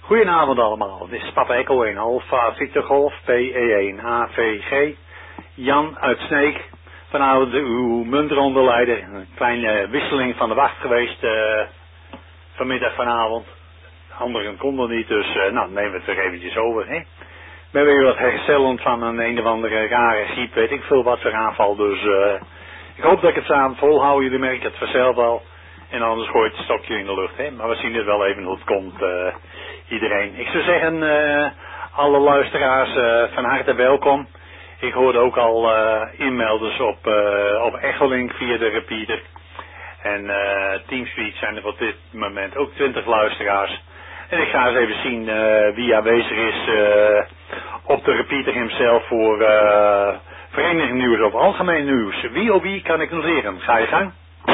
Goedenavond allemaal, dit is Papa Echo 1 Alpha Victor Golf PE1 AVG Jan uit Sneek. Vanavond uw munteronderleider, een kleine wisseling van de wacht geweest vanmiddag vanavond. Anderen konden niet, dus nemen we het weer eventjes over. Hè? Ik ben weer wat herstellend van een of andere rare griep, weet ik veel wat voor aanval, dus ik hoop dat ik het samen volhoud, jullie merken het vanzelf al. En anders gooi je het stokje in de lucht, hè. Maar we zien het wel even hoe het komt, iedereen. Ik zou zeggen, alle luisteraars van harte welkom. Ik hoorde ook al inmelders op Echolink via de repeater. En Teamspeak zijn er op dit moment ook 20 luisteraars. En ik ga eens even zien wie aanwezig is op de repeater hemzelf voor vereniging nieuws of algemeen nieuws. Wie kan ik noteren? Ga je gang.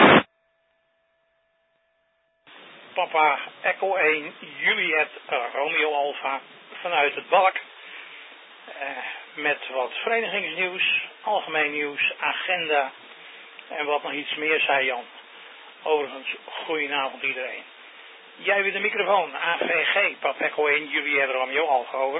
Papa Echo 1 Juliet Romeo Alpha vanuit het Balk. Met wat verenigingsnieuws, algemeen nieuws, agenda en wat nog iets meer, zei Jan. Overigens, goedenavond iedereen. Jij weer de microfoon, AVG, Papa Echo 1 Juliet Romeo Alpha, over.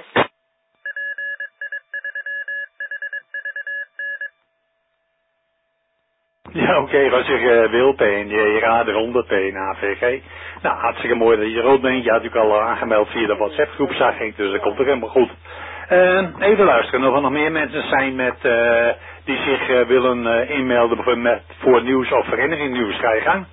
Ja, oké, wat je wil, PNJ, raad eronder, PNAVG. Nou, hartstikke mooi dat je rood bent. Je had natuurlijk al aangemeld via de WhatsApp groep, zag ik, dus dat komt er helemaal goed. Even luisteren, of er nog meer mensen zijn die zich willen inmelden voor nieuws of vereniging nieuws. Ga je gang.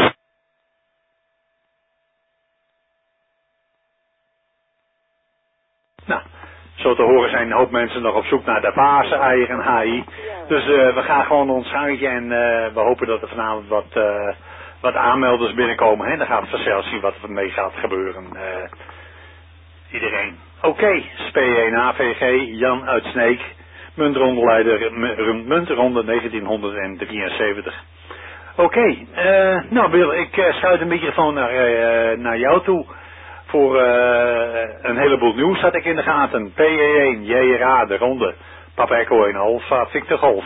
Nou, zo te horen zijn een hoop mensen nog op zoek naar de fase, eigen HI. Dus we gaan gewoon ons gangetje en we hopen dat er vanavond wat aanmelders binnenkomen. Hè? Dan gaan we vanzelf zien wat er mee gaat gebeuren. Iedereen. Oké, SP1 AVG, Jan uit Sneek, munteronderleider, munteronde 1973. Oké, nou Bill, ik schuif de microfoon naar jou toe. Voor een heleboel nieuws had ik in de gaten. PE1, JRA, de ronde, Papa Echo 1 Alpha, Victor Golf.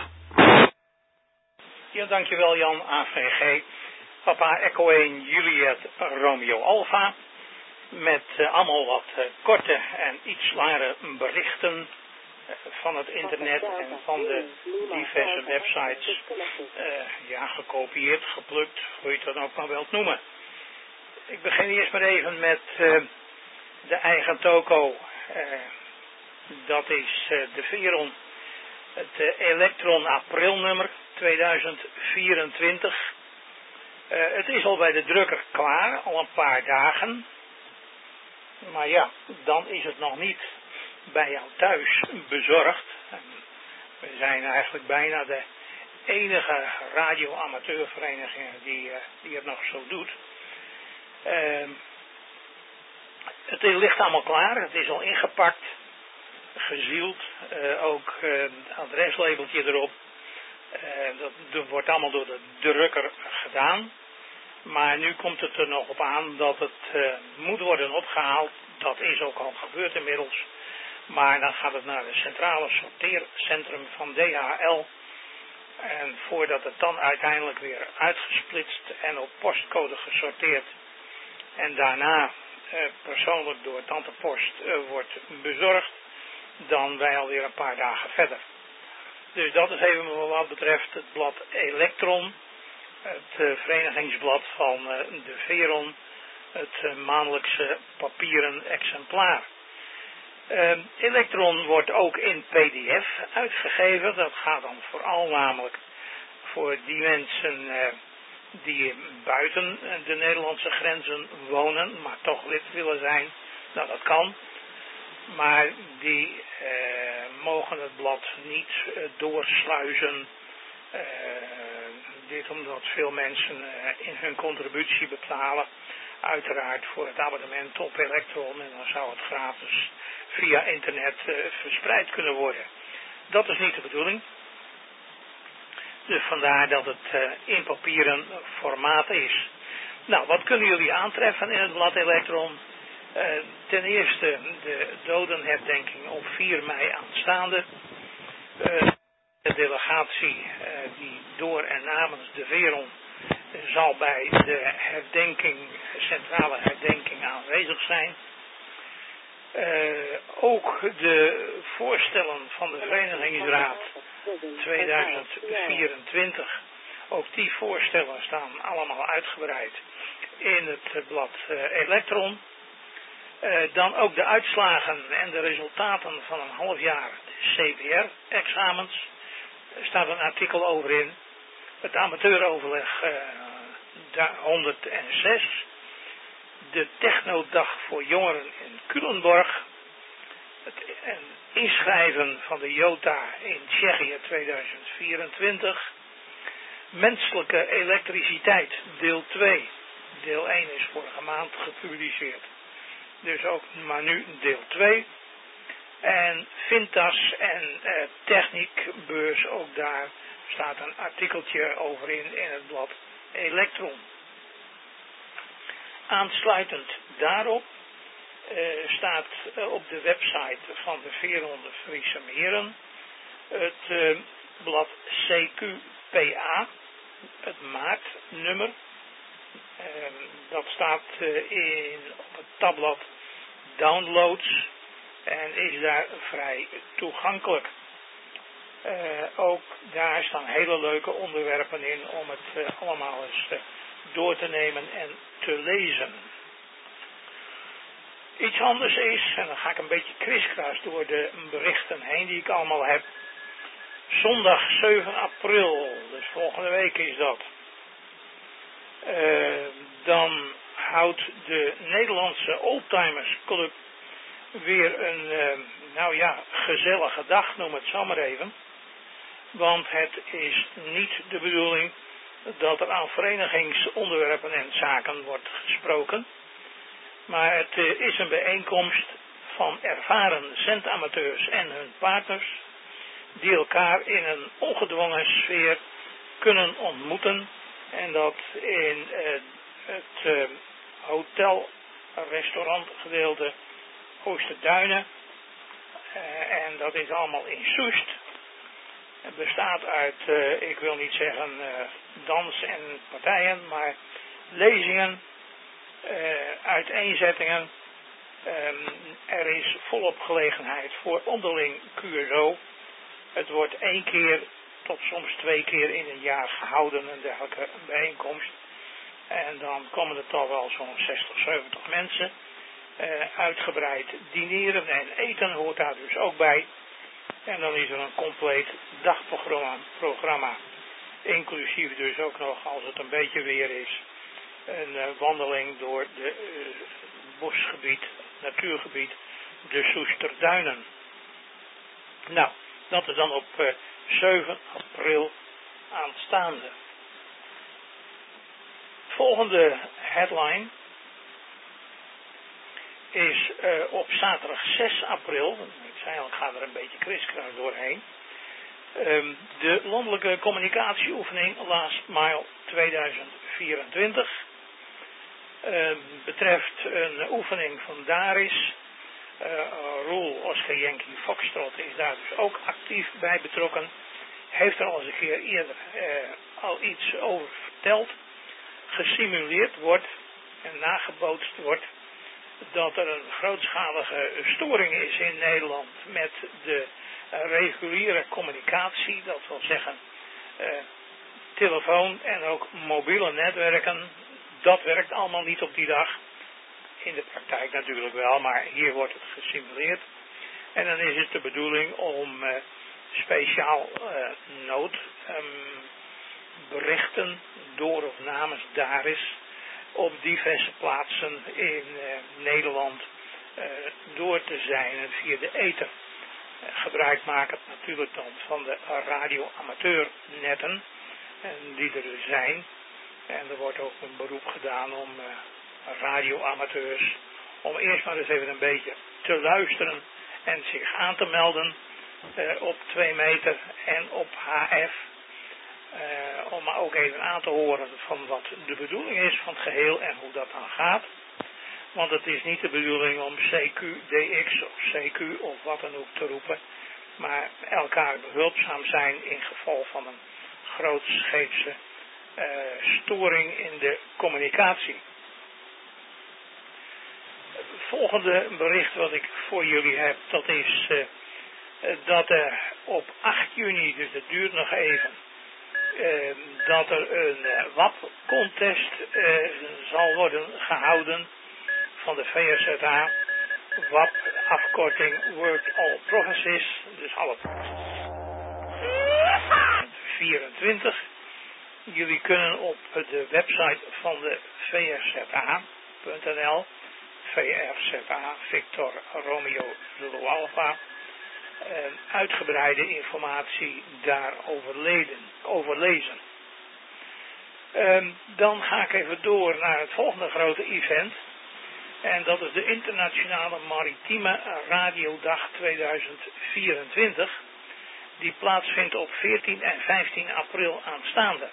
Ja, dankjewel Jan, AVG. Papa Echo 1 Juliet Romeo Alpha. Met allemaal wat korte en iets langere berichten van het internet en van de diverse websites. Gekopieerd, geplukt, hoe je het dan ook maar wilt noemen. Ik begin eerst maar even met de eigen toko. Dat is de Veron, het Electron aprilnummer 2024. Het is al bij de drukker klaar, al een paar dagen. Maar ja, dan is het nog niet bij jou thuis bezorgd. We zijn eigenlijk bijna de enige radioamateurvereniging die het nog zo doet. Het ligt allemaal klaar, het is al ingepakt, gezield, ook het adreslabeltje erop. Dat wordt allemaal door de drukker gedaan. Maar nu komt het er nog op aan dat het moet worden opgehaald. Dat is ook al gebeurd inmiddels. Maar dan gaat het naar het centrale sorteercentrum van DHL. En voordat het dan uiteindelijk weer uitgesplitst en op postcode gesorteerd en daarna persoonlijk door Tante Post wordt bezorgd, dan wij alweer een paar dagen verder. Dus dat is even wat betreft het blad Electron, het verenigingsblad van de Veron, het maandelijkse papieren exemplaar. Electron wordt ook in PDF uitgegeven. Dat gaat dan vooral namelijk voor die mensen die buiten de Nederlandse grenzen wonen, maar toch lid willen zijn. Nou, dat kan. Maar die mogen het blad niet doorsluizen. Dit omdat veel mensen in hun contributie betalen. Uiteraard voor het abonnement op Electron. En dan zou het gratis via internet verspreid kunnen worden. Dat is niet de bedoeling. Dus vandaar dat het in papieren formaat is. Nou, wat kunnen jullie aantreffen in het blad Electron? Ten eerste de dodenherdenking op 4 mei aanstaande. De delegatie die door en namens de Veron zal bij de centrale herdenking aanwezig zijn. Ook de voorstellen van de Verenigingsraad 2024, ook die voorstellen staan allemaal uitgebreid in het blad Elektron. Dan ook de uitslagen en de resultaten van een half jaar CPR-examens. Er staat een artikel over in. Het amateuroverleg 106. De technodag voor jongeren in Culemborg. Het inschrijven van de JOTA in Tsjechië 2024. Menselijke elektriciteit, deel 2. Deel 1 is vorige maand gepubliceerd. Dus ook maar nu deel 2. En Vintas en techniekbeurs, ook daar staat een artikeltje over in het blad Elektron. Aansluitend daarop staat op de website van de Veerronde Friese Meren het blad CQPA, het maartnummer. Dat staat op het tabblad Downloads en is daar vrij toegankelijk. Ook daar staan hele leuke onderwerpen in om het allemaal eens door te nemen en te lezen. Iets anders is, en dan ga ik een beetje kriskras door de berichten heen die ik allemaal heb. Zondag 7 april, dus volgende week is dat. Dan houdt de Nederlandse Oldtimers Club weer een, gezellige dag, noem het zo maar even. Want het is niet de bedoeling dat er aan verenigingsonderwerpen en zaken wordt gesproken. Maar het is een bijeenkomst van ervaren zendamateurs en hun partners, die elkaar in een ongedwongen sfeer kunnen ontmoeten. En dat in het hotel-restaurant gedeelte Oosterduinen. En dat is allemaal in Soest. Het bestaat uit, ik wil niet zeggen dans en partijen, maar lezingen, uiteenzettingen. Er is volop gelegenheid voor onderling QSO. Het wordt 1 keer tot soms 2 keer in een jaar gehouden, een dergelijke bijeenkomst. En dan komen er toch wel zo'n 60, 70 mensen. Uitgebreid dineren en eten hoort daar dus ook bij. En dan is er een compleet dagprogramma. Inclusief dus ook nog, als het een beetje weer is, een wandeling door het bosgebied, natuurgebied, de Soesterduinen. Nou, dat is dan op 7 april aanstaande. Volgende headline is op zaterdag 6 april, ik zei al, ik ga er een beetje kriskras doorheen, de landelijke communicatieoefening Last Mile 2024 betreft een oefening van Daris. Roel Oscar Yankee Foxtrot is daar dus ook actief bij betrokken. Heeft er al eens een keer eerder al iets over verteld. Gesimuleerd wordt en nagebootst wordt dat er een grootschalige storing is in Nederland met de reguliere communicatie. Dat wil zeggen telefoon en ook mobiele netwerken. Dat werkt allemaal niet op die dag. In de praktijk natuurlijk wel, maar hier wordt het gesimuleerd. En dan is het de bedoeling om speciaal noodberichten door of namens Daris op diverse plaatsen in Nederland door te zijn via de ether. Gebruik maken natuurlijk dan van de radioamateurnetten die er zijn. En er wordt ook een beroep gedaan om radioamateurs om eerst maar eens even een beetje te luisteren en zich aan te melden op 2 meter en op HF. Om ook even aan te horen van wat de bedoeling is van het geheel en hoe dat dan gaat. Want het is niet de bedoeling om CQ, DX of CQ of wat dan ook te roepen. Maar elkaar behulpzaam zijn in geval van een grootscheepse storing in de communicatie. volgende bericht wat ik voor jullie heb, dat is dat er op 8 juni, dus het duurt nog even, dat er een WAP-contest zal worden gehouden van de VRZA. WAP, afkorting World All Prophecies, dus alle 24. Jullie kunnen op de website van de VRZA.nl, VRZA Victor Romeo Zulu Alpha, uitgebreide informatie daarover lezen. Dan ga ik even door naar het volgende grote event. En dat is de Internationale Maritieme Radiodag 2024. Die plaatsvindt op 14 en 15 april aanstaande.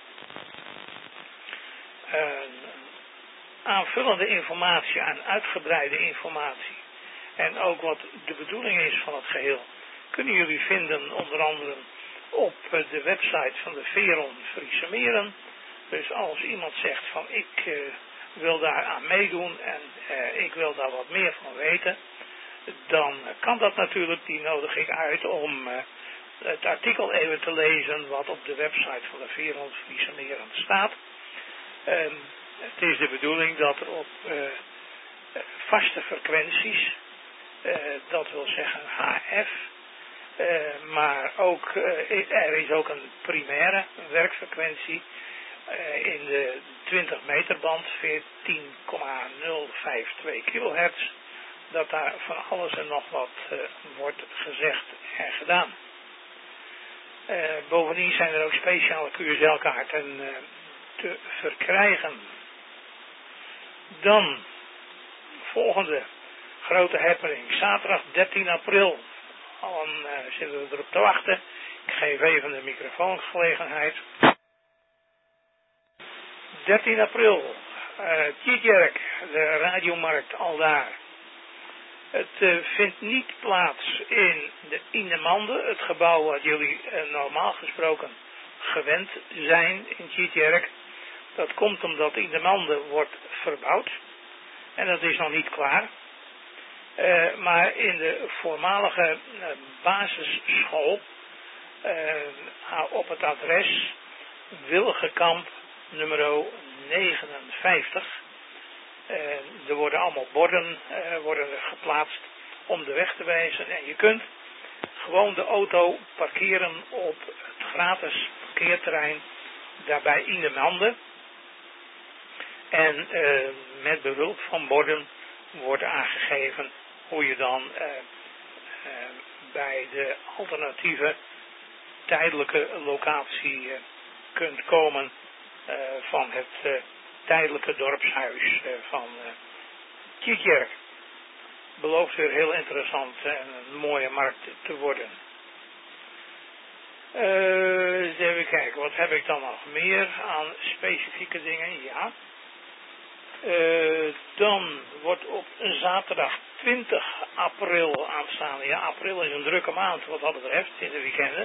Aanvullende informatie en uitgebreide informatie. En ook wat de bedoeling is van het geheel, kunnen jullie vinden onder andere op de website van de Veron Friese Meren. Dus als iemand zegt van ik wil daar aan meedoen en ik wil daar wat meer van weten, dan kan dat natuurlijk. Die nodig ik uit om het artikel even te lezen wat op de website van de Veron Friese Meren staat. Het is de bedoeling dat er op vaste frequenties, dat wil zeggen HF, maar ook er is ook een primaire werkfrequentie in de 20 meter band, 14,052 kilohertz, dat daar van alles en nog wat wordt gezegd en gedaan. Bovendien zijn er ook speciale QSL-kaarten te verkrijgen. Dan, volgende grote happening, zaterdag 13 april. Dan zitten we erop te wachten. Ik geef even de microfoongelegenheid. 13 april, Tietjerk, de radiomarkt aldaar. Het vindt niet plaats in de Indemande, het gebouw wat jullie normaal gesproken gewend zijn in Tietjerk. Dat komt omdat Indemande wordt verbouwd en dat is nog niet klaar. Maar in de voormalige basisschool op het adres Wilgenkamp nummer 59. Er worden allemaal borden worden geplaatst om de weg te wijzen. En je kunt gewoon de auto parkeren op het gratis parkeerterrein daarbij in de Mande. En met behulp van borden wordt aangegeven hoe je dan bij de alternatieve tijdelijke locatie kunt komen van het tijdelijke dorpshuis van Tietjerk. Belooft weer heel interessant en een mooie markt te worden. Even kijken, wat heb ik dan nog meer aan specifieke dingen? Ja. Dan wordt op zaterdag 20 april aanstaande. Ja, april is een drukke maand wat dat betreft in de weekenden.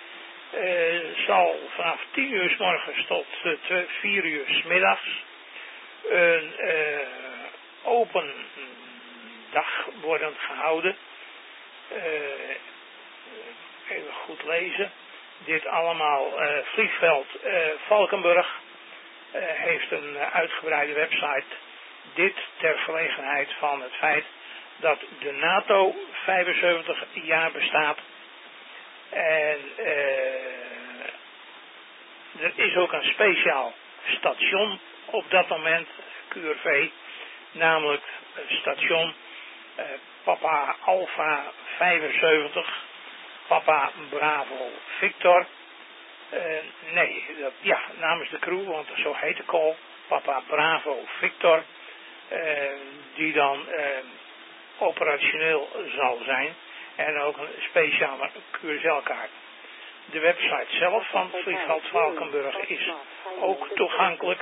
Zal vanaf 10 uur 's morgens tot 4 uur 's middags een open dag worden gehouden. Even goed lezen. Dit allemaal vliegveld Valkenburg heeft een uitgebreide website. Dit ter gelegenheid van het feit dat de NATO 75 jaar bestaat. En er is ook een speciaal station op dat moment, QRV, namelijk het station Papa Alpha 75, Papa Bravo Victor. Namens de crew, want zo heet de call, Papa Bravo Victor, die dan operationeel zal zijn en ook een speciale QSL-kaart. De website zelf van vliegveld Valkenburg is ook toegankelijk,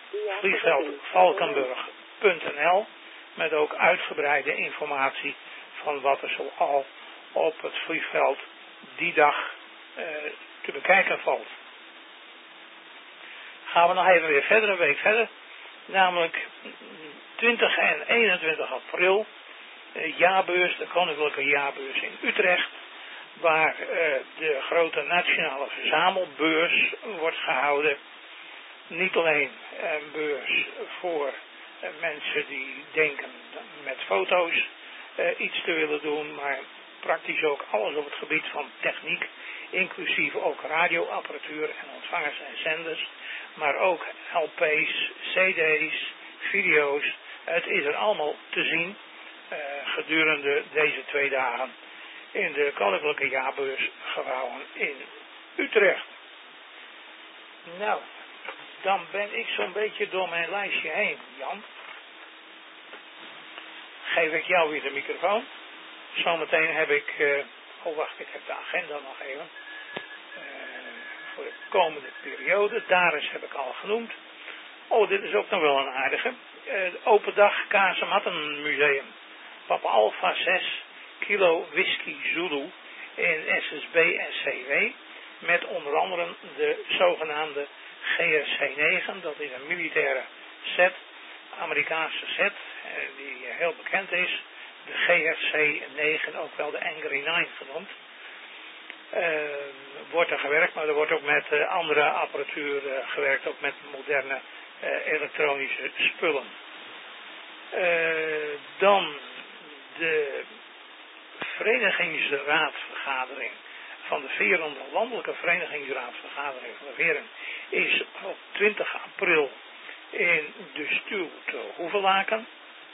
vliegveldvalkenburg.nl, met ook uitgebreide informatie van wat er zoal op het vliegveld die dag te bekijken valt. Gaan we nog even weer verder, een week verder. Namelijk 20 en 21 april jaarbeurs, de Koninklijke Jaarbeurs in Utrecht, waar de grote nationale verzamelbeurs wordt gehouden. Niet alleen een beurs voor mensen die denken met foto's iets te willen doen, maar praktisch ook alles op het gebied van techniek, inclusief ook radioapparatuur en ontvangers en zenders, maar ook LP's, CD's, video's. Het is er allemaal te zien gedurende deze 2 dagen in de Koninklijke Jaarbeursgebouwen in Utrecht. Nou, dan ben ik zo'n beetje door mijn lijstje heen, Jan. Geef ik jou weer de microfoon. Zometeen heb ik, wacht, ik heb de agenda nog even. Voor de komende periode, Daris heb ik al genoemd. Oh, dit is ook nog wel een aardige. Open dag Kazemattenmuseum. Papa Alpha 6 kilo whisky Zulu in SSB en CW. Met onder andere de zogenaamde GRC-9. Dat is een militaire set, Amerikaanse set, die heel bekend is. De GRC-9, ook wel de Angry 9 genoemd. Wordt er gewerkt, maar er wordt ook met andere apparatuur gewerkt, ook met moderne elektronische spullen. Dan de verenigingsraadvergadering van de Verende Landelijke Verenigingsraadvergadering van de Veren is op 20 april in de Stuw te Hoevelaken.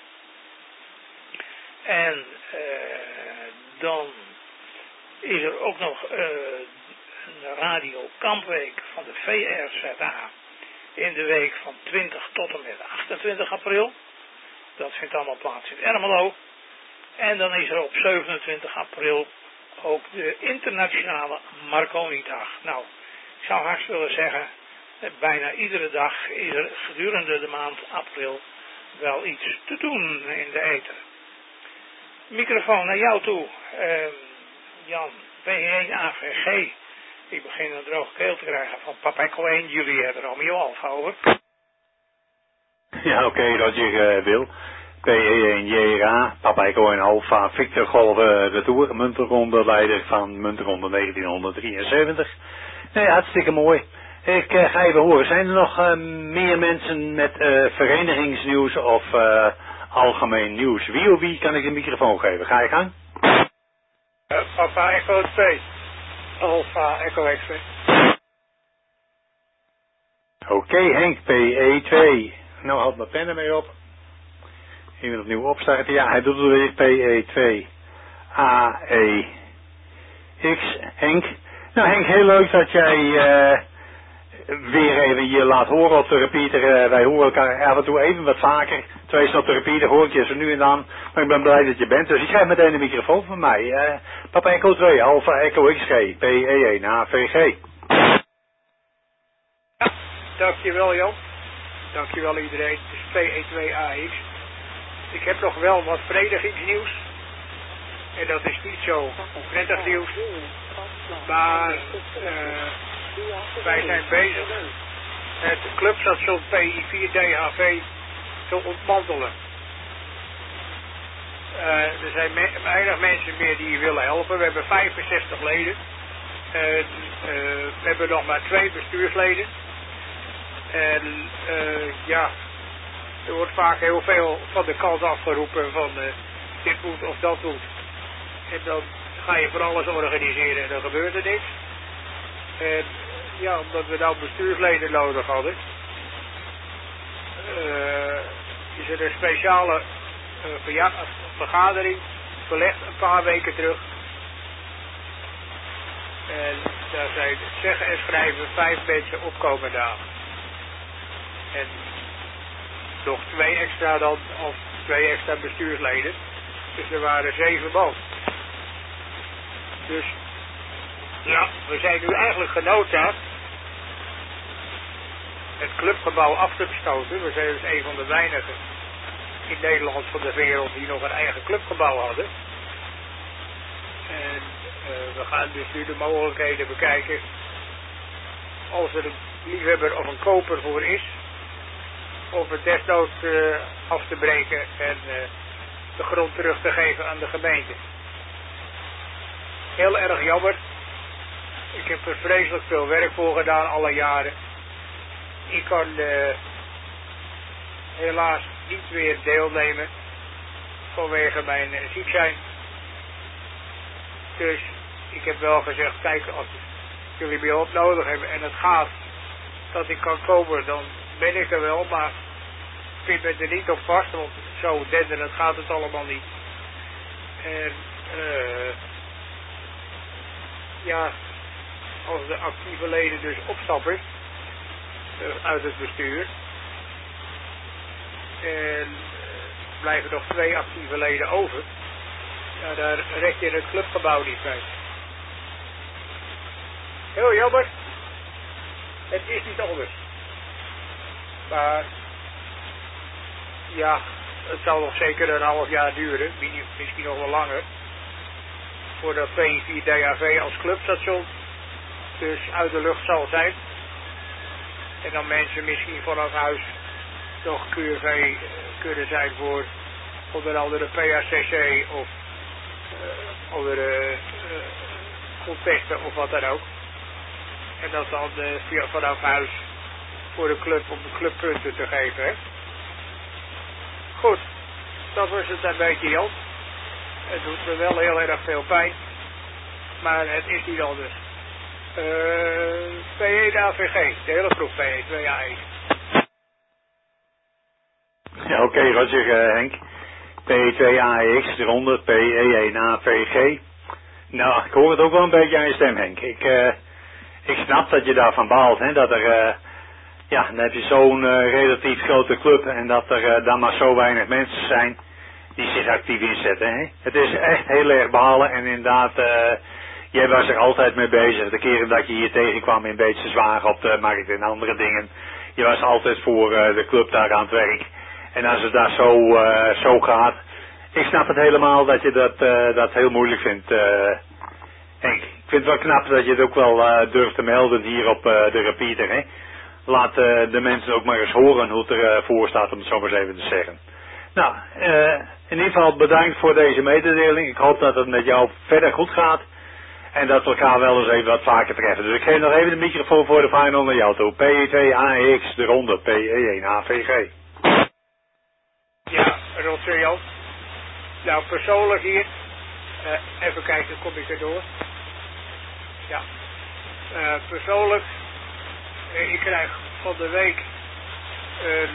En dan is er ook nog een Radio Kampweek van de VRZA in de week van 20 tot en met 28 april. Dat vindt allemaal plaats in Ermelo. En dan is er op 27 april ook de internationale Marconi-dag. Nou, ik zou haast willen zeggen, bijna iedere dag is er gedurende de maand april wel iets te doen in de ether. Microfoon naar jou toe, Jan, B1 AVG. Ik begin een droge keel te krijgen van Papa Echo 1, Juliette Romeo Alfa, over. Ja, oké, Roger Wil. PE1 JRA, Papa Echo 1 Alfa, Victor Golf Retour, munterronde leider van munterronde 1973. Nee, hartstikke mooi. Ik ga even horen, zijn er nog meer mensen met verenigingsnieuws of algemeen nieuws? Wie of wie kan ik de microfoon geven? Ga je gang? Papa Echo 2, Alfa Echo X2. Oké, Henk, PE2. Nou, houd mijn pen ermee op. Even opnieuw opstarten. Ja, hij doet het weer. PE2 AEX. Henk. Nou, Henk, heel leuk dat jij weer even je laat horen op de repeater. Wij horen elkaar af en toe even wat vaker. Twee op de repeater hoor ik je zo nu en dan. Maar ik ben blij dat je bent. Dus ik krijg meteen de microfoon van mij. Papa Echo 2, Alpha Echo XG, PE1 AVG. Ja, dankjewel Jan. Dankjewel iedereen. Het is PE2 AX. Ik heb nog wel wat verenigingsnieuws. En dat is niet zo prettig nieuws. Maar wij zijn bezig het clubstation PI4DHV te ontmantelen. Er zijn weinig mensen meer die willen helpen. We hebben 65 leden. We hebben nog maar 2 bestuursleden. En ja, er wordt vaak heel veel van de kant afgeroepen van dit moet of dat moet. En dan ga je voor alles organiseren en dan gebeurt er niks. En ja, omdat we nou bestuursleden nodig hadden, is er een speciale vergadering verlegd een paar weken terug. En daar zijn zeggen en schrijven 5 mensen opkomen dagen. En nog 2 extra dan, of 2 extra bestuursleden. Dus er waren 7 man. Dus ja, we zijn nu eigenlijk genoodzaakt het clubgebouw af te bestoten. We zijn dus een van de weinigen in Nederland van de wereld die nog een eigen clubgebouw hadden. En we gaan dus nu de mogelijkheden bekijken. Als er een liefhebber of een koper voor is, of het desnoods af te breken en de grond terug te geven aan de gemeente. Heel erg jammer. Ik heb er vreselijk veel werk voor gedaan alle jaren. Ik kan helaas niet meer deelnemen vanwege mijn ziek zijn. Dus ik heb wel gezegd, kijk, als jullie me hulp nodig hebben en het gaat dat ik kan komen, dan ben ik er wel, maar ik vind me er niet op vast, want zo denderend gaat het allemaal niet. En ja, als de actieve leden dus opstappen uit het bestuur en blijven nog 2 actieve leden over, ja, daar red je het clubgebouw niet bij. Heel jammer. Het is niet anders. Maar ja, het zal nog zeker een half jaar duren, misschien nog wel langer, voordat 2-4 DHV als clubstation dus uit de lucht zal zijn. En dan mensen misschien vanaf huis nog QRV kunnen zijn voor onder andere PACC of andere contesten of wat dan ook. En dat dan vanaf huis voor de club om de clubpunten te geven. Hè? Goed, dat was het een beetje, Jan. Het doet me wel heel erg veel pijn, maar het is niet anders. P1 AVG, de hele groep P1, 2A1. Ja, oké, Roger, Henk. P2AX, eronder PE1 AVG. Nou, ik hoor het ook wel een beetje aan je stem, Henk. Ik snap dat je daarvan baalt, hè, dat er, ja, dan heb je zo'n relatief grote club en dat er dan maar zo weinig mensen zijn die zich actief inzetten, hè. Het is echt heel erg balen en inderdaad, jij was er altijd mee bezig. De keren dat je hier tegenkwam in Beetse Zwaag op de markt en andere dingen. Je was altijd voor de club daar aan het werk. En als het daar zo gaat, ik snap het helemaal dat je dat heel moeilijk vindt, Henk. Ik vind het wel knap dat je het ook wel durft te melden hier op de repeater, hè. Laat de mensen ook maar eens horen hoe het ervoor staat, om het zo maar eens even te zeggen. Nou, in ieder geval bedankt voor deze mededeling. Ik hoop dat het met jou verder goed gaat. En dat we elkaar wel eens even wat vaker treffen. Dus ik geef nog even de microfoon voor de final naar jou toe. PE2AX, de ronde, PE1 AVG. Ja, Roger Jan. Nou, persoonlijk hier. Even kijken, kom ik erdoor. Ja. Persoonlijk. Ik krijg van de week een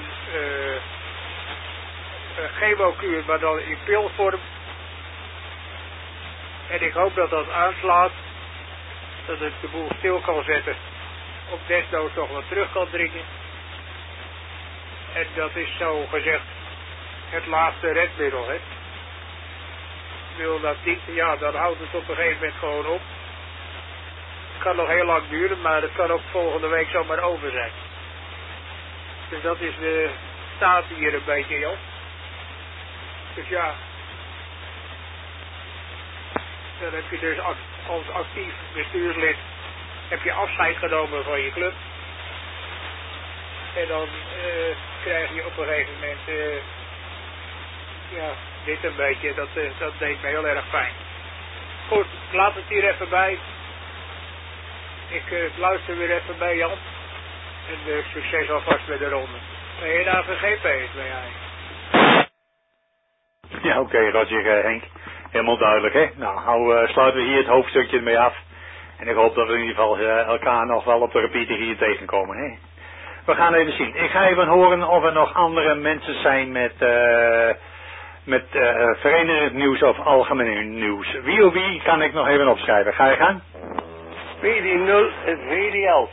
chemokuur, maar dan in pilvorm. En ik hoop dat dat aanslaat. Dat ik de boel stil kan zetten. Op desnoods nog wat terug kan drinken. En dat is zo gezegd het laatste redmiddel, hè. Wil dat niet, ja, dan houdt het op een gegeven moment gewoon op. Het kan nog heel lang duren, maar het kan ook volgende week zomaar over zijn. Dus dat is de staat hier een beetje, joh. Dus ja, dan heb je dus als actief bestuurslid heb je afscheid genomen van je club. En dan krijg je op een gegeven moment ja, dit een beetje, dat deed me heel erg fijn. Goed, ik laat het hier even bij. Ik luister weer even bij Jan. En succes alvast met de ronde. Ben je daar VGP is bij jij? Ja, oké, Roger, Henk. Helemaal duidelijk, hè. Nou, sluiten we hier het hoofdstukje ermee af. En ik hoop dat we in ieder geval elkaar nog wel op de repeater hier tegenkomen, hè. We gaan even zien. Ik ga even horen of er nog andere mensen zijn met verenigd nieuws of algemeen nieuws. Wie of wie kan ik nog even opschrijven. Ga je gang? PD0 is VDL.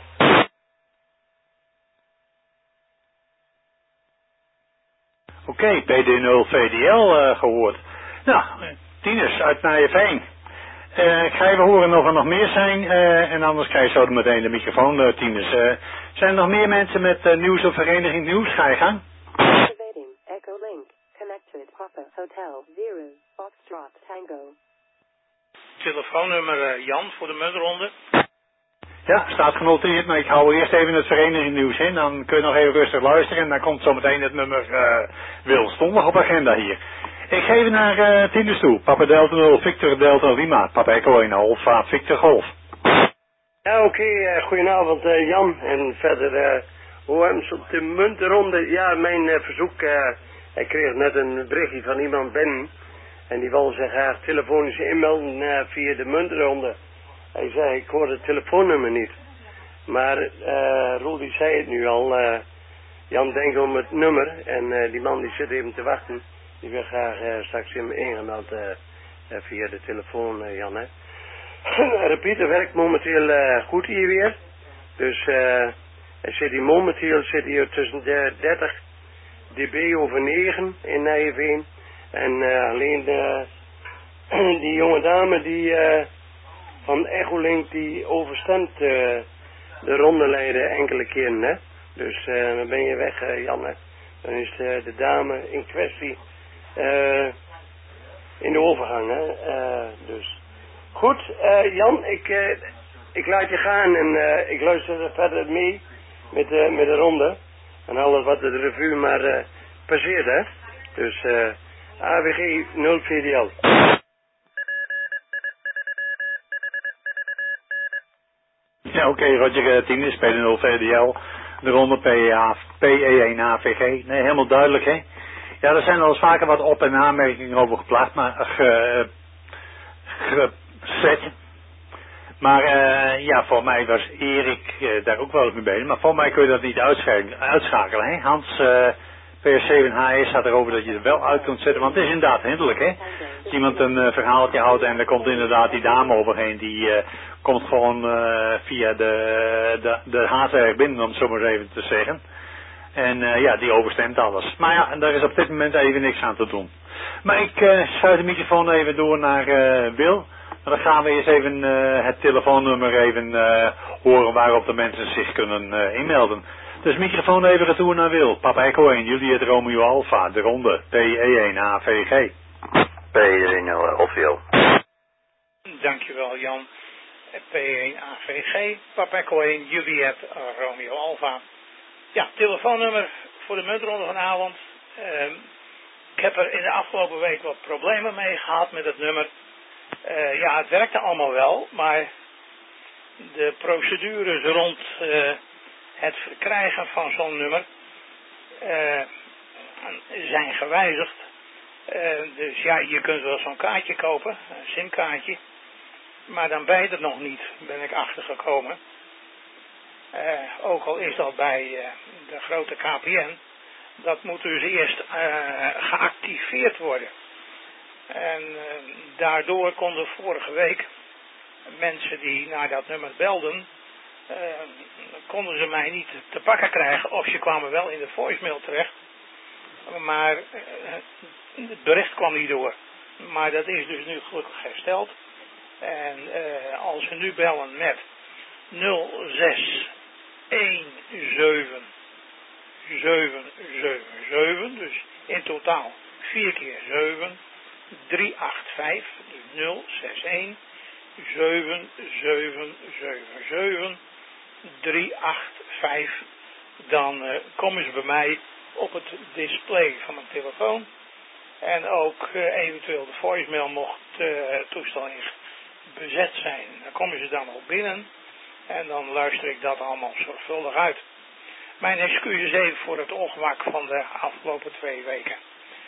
Oké, PD0 VDL gehoord. Nou, Tinus uit Nijeveen. Ik ga even horen of er nog meer zijn. En anders krijg je zo meteen de microfoon, Tinus. Zijn er nog meer mensen met nieuws of vereniging nieuws? Ga je gang? Activating Echo Link. Connected Papa Hotel 0 Foxtrot Tango. Telefoonnummer Jan voor de muntronde. Ja, staat genoteerd, maar ik hou eerst even het verenigingnieuws in. Dan kun je nog even rustig luisteren en dan komt zometeen het nummer Wil. Stond nog op agenda hier. Ik geef naar Tinus toe. Papa Delta 0, Victor Delta Lima. Papa Echo 1, Alpha, Victor Golf. Ja, oké, goedenavond Jan. En verder, hoe hebben ze op de muntenronde? Ja, mijn verzoek, ik kreeg net een berichtje van iemand binnen. En die wilde zich graag telefonisch inmelden via de muntenronde. Hij zei, ik hoor het telefoonnummer niet. Maar Roel die zei het nu al. Jan denkt om het nummer. En die man die zit even te wachten. Die wil graag straks ingemeld via de telefoon, Jan. Hè. Repeater werkt momenteel goed hier weer. Dus hij zit hier momenteel tussen de 30 dB over 9 in Nijveen. En alleen die jonge dame die van Echolink die overstemt de ronde leiden enkele keren. Hè? Dus dan ben je weg, Jan. Hè? Dan is de dame in kwestie in de overgang. Hè? Dus goed, Jan, ik laat je gaan en ik luister verder mee met de ronde. En alles wat de revue maar passeert, hè. Dus AWG 0 VDL. Ja, oké, Roger 10 is P0 VDL. De ronde PE1 AVG. Nee, helemaal duidelijk, hè. Ja, er zijn al eens vaker wat op- en aanmerkingen over geplaatst, maar gezet. Maar ja, voor mij was Erik daar ook wel eens mee bezig. Maar voor mij kun je dat niet uitschakelen, hè. Hans PS7HS had erover dat je er wel uit kunt zetten. Want het is inderdaad hinderlijk, hè. Als iemand een verhaaltje houdt en er komt inderdaad die dame overheen. Die komt gewoon via de haatwerk binnen, om het zo maar eens even te zeggen. En ja, die overstemt alles. Maar ja, daar is op dit moment even niks aan te doen. Maar ik schuif de microfoon even door naar Wil. Dan gaan we eens even het telefoonnummer even horen waarop de mensen zich kunnen inmelden. Dus microfoon even retour naar Wil. Papa Echo 1, Juliet Romeo Alpha, de ronde PE1 AVG. PE1 officieel. Dankjewel Jan. P1 AVG, Papa Echo 1, Juliet Romeo Alpha. Ja, telefoonnummer voor de muntronde vanavond. Ik heb er in de afgelopen week wat problemen mee gehad met het nummer. Ja, het werkte allemaal wel, maar de procedures rond het verkrijgen van zo'n nummer zijn gewijzigd. Dus ja, je kunt wel zo'n kaartje kopen, een simkaartje, maar dan ben je er nog niet, ben ik achtergekomen. Ook al is dat bij de grote KPN, dat moet dus eerst geactiveerd worden. En daardoor konden vorige week mensen die naar dat nummer belden, konden ze mij niet te pakken krijgen. Of ze kwamen wel in de voicemail terecht, maar het bericht kwam niet door. Maar dat is dus nu gelukkig hersteld. En als we nu bellen met 061777, dus in totaal 4 keer 7, 385, dus 061 7777 385, dan komen ze bij mij op het display van mijn telefoon. En ook eventueel de voicemail mocht toestel bezet zijn. Dan komen ze dan ook binnen en dan luister ik dat allemaal zorgvuldig uit. Mijn excuses even voor het ongemak van de afgelopen 2 weken.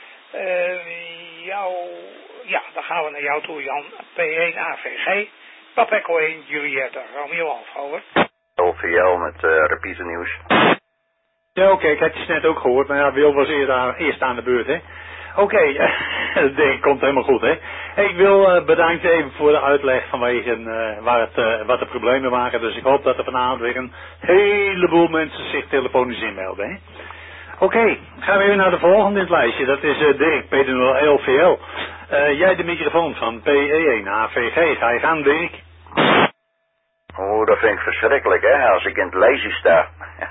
Ja, dan gaan we naar jou toe, Jan. P1 AVG, Papa Echo 1, Juliette Romeo Alpha, over. LVL met repeater nieuws. Ja, oké, ik had je net ook gehoord, maar ja, Wil was eerst aan de beurt, hè. Oké, dat denk ik komt helemaal goed, hè. Ik wil bedanken even voor de uitleg vanwege wat de problemen waren. Dus ik hoop dat er vanavond weer een heleboel mensen zich telefonisch inmelden, hè. Oké, gaan we even naar de volgende in het lijstje. Dat is Dirk, P0 LVL. Jij de microfoon van PE1 AVG. Ga je gaan, Dirk? Oh, dat vind ik verschrikkelijk, hè, als ik in het lijstje sta.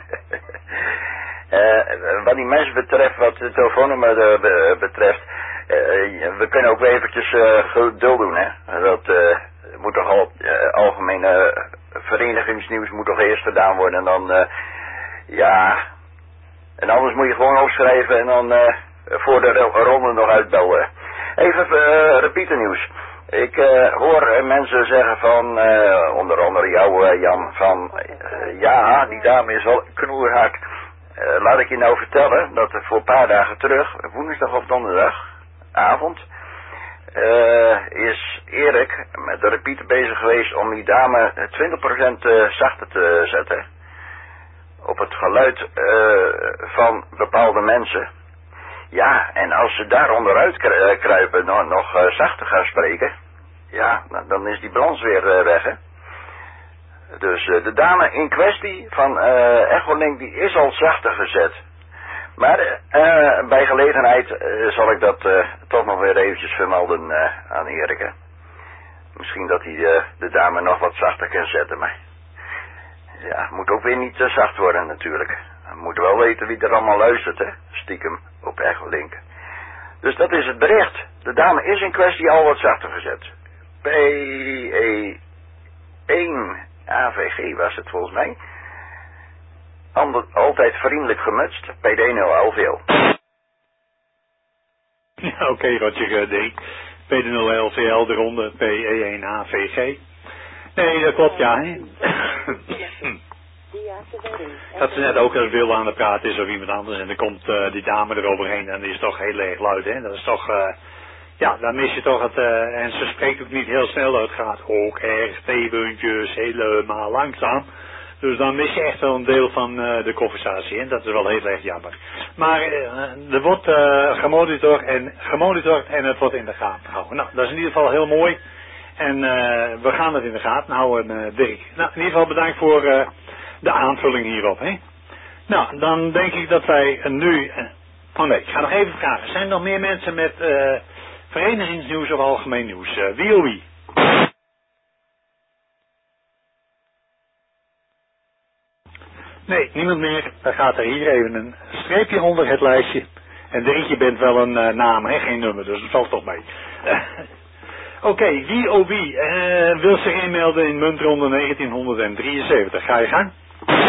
Wat die mensen betreft, wat het telefoonnummer betreft, we kunnen ook wel eventjes geduld doen, hè. Dat moet toch al algemene verenigingsnieuws moet toch eerst gedaan worden en dan, ja. En anders moet je gewoon opschrijven en dan voor de ronde nog uitbellen. Even repeaternieuws. Ik hoor mensen zeggen van, onder andere jou Jan, van ja, die dame is wel knoerhard. Laat ik je nou vertellen dat er voor een paar dagen terug, woensdag of donderdagavond, is Erik met de repeater bezig geweest om die dame 20% zachter te zetten. Op het geluid van bepaalde mensen. Ja, en als ze daar onderuit kruipen nog zachter gaan spreken, ja, dan is die balans weer weg, hè. Dus de dame in kwestie van Echolink, die is al zachter gezet. Maar bij gelegenheid zal ik dat toch nog weer eventjes vermelden aan Erik, hè. Misschien dat hij de dame nog wat zachter kan zetten, maar ja, moet ook weer niet te zacht worden natuurlijk. We moeten wel weten wie er allemaal luistert, hè, stiekem op Echolink. Dus dat is het bericht. De dame is in kwestie al wat zachter gezet. PE1 AVG was het volgens mij. Altijd vriendelijk gemutst. PD0LVL. Ja, oké, Roger D. PD0LVL, de ronde PE1 AVG. Nee, dat klopt, ja. Hè? Dat ze net ook als Wil aan de praat is of iemand anders en dan komt die dame eroverheen en die is toch heel erg luid, hè. Dat is toch, ja, dan mis je toch het, en ze spreekt ook niet heel snel, het gaat ook erg steventjes, helemaal langzaam. Dus dan mis je echt wel een deel van de conversatie en dat is wel heel erg jammer. Maar er wordt gemonitord en het wordt in de gaten gehouden. Nou, dat is in ieder geval heel mooi. En we gaan het in de gaten houden, Dirk. Nou, in ieder geval bedankt voor de aanvulling hierop, hè. Nou, dan denk ik dat wij nu... oh nee, ik ga nog even vragen. Zijn er nog meer mensen met verenigingsnieuws of algemeen nieuws? Wie of wie? Nee, niemand meer. Dan gaat er hier even een streepje onder het lijstje. En Dirk, je bent wel een naam, hè? Geen nummer, dus dat valt toch mee. Oké, wie of wie wil zich inmelden in muntronde 1973? Ga je gang.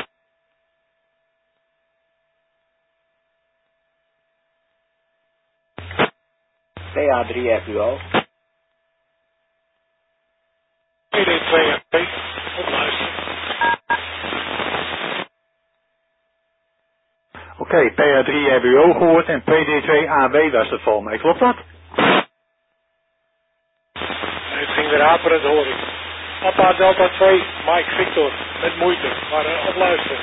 PA3FUO. PD2FP, opluisteren. Oké, PA3FUO gehoord en PD2AB was het volgens mij. Klopt dat? Het ging weer haperend, hoor ik. Papa Delta 2, Mike Victor, met moeite, maar opluisteren.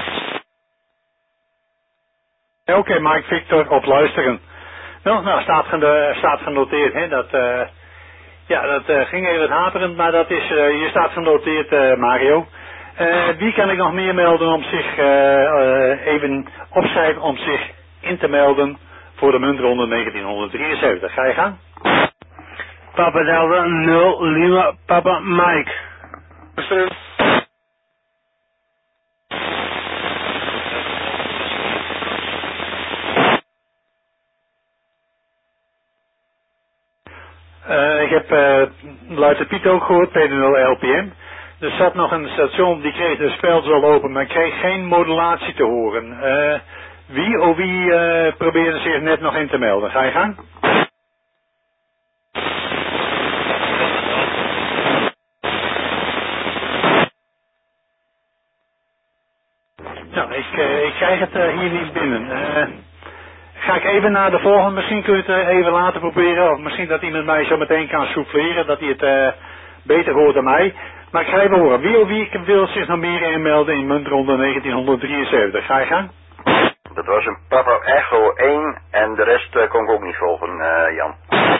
Oké, Mike Victor, opluisteren. Nou, staat genoteerd, hè, dat, ja, dat ging even haperend, maar dat is, je staat genoteerd, Mario. Wie kan ik nog meer melden om zich, even opschrijven om zich in te melden voor de muntronde 1973? Ga je gang? Papa Delta 0 Lima Papa Mike. Ik heb luitenant Piet ook gehoord, PD0 LPM. Er zat nog een station, die kreeg de speld wel open, maar kreeg geen modulatie te horen. Wie of wie probeerde zich net nog in te melden? Ga je gang? Nou, ik krijg het hier niet binnen. Ga ik even naar de volgende, misschien kun je het even later proberen, of misschien dat iemand mij zo meteen kan souffleren, dat hij het beter hoort dan mij. Maar ik ga even horen, wie of wie wil zich nog meer inmelden in muntronde 1973? Ga je gang? Dat was een Papa Echo 1 en de rest kon ik ook niet volgen, Jan.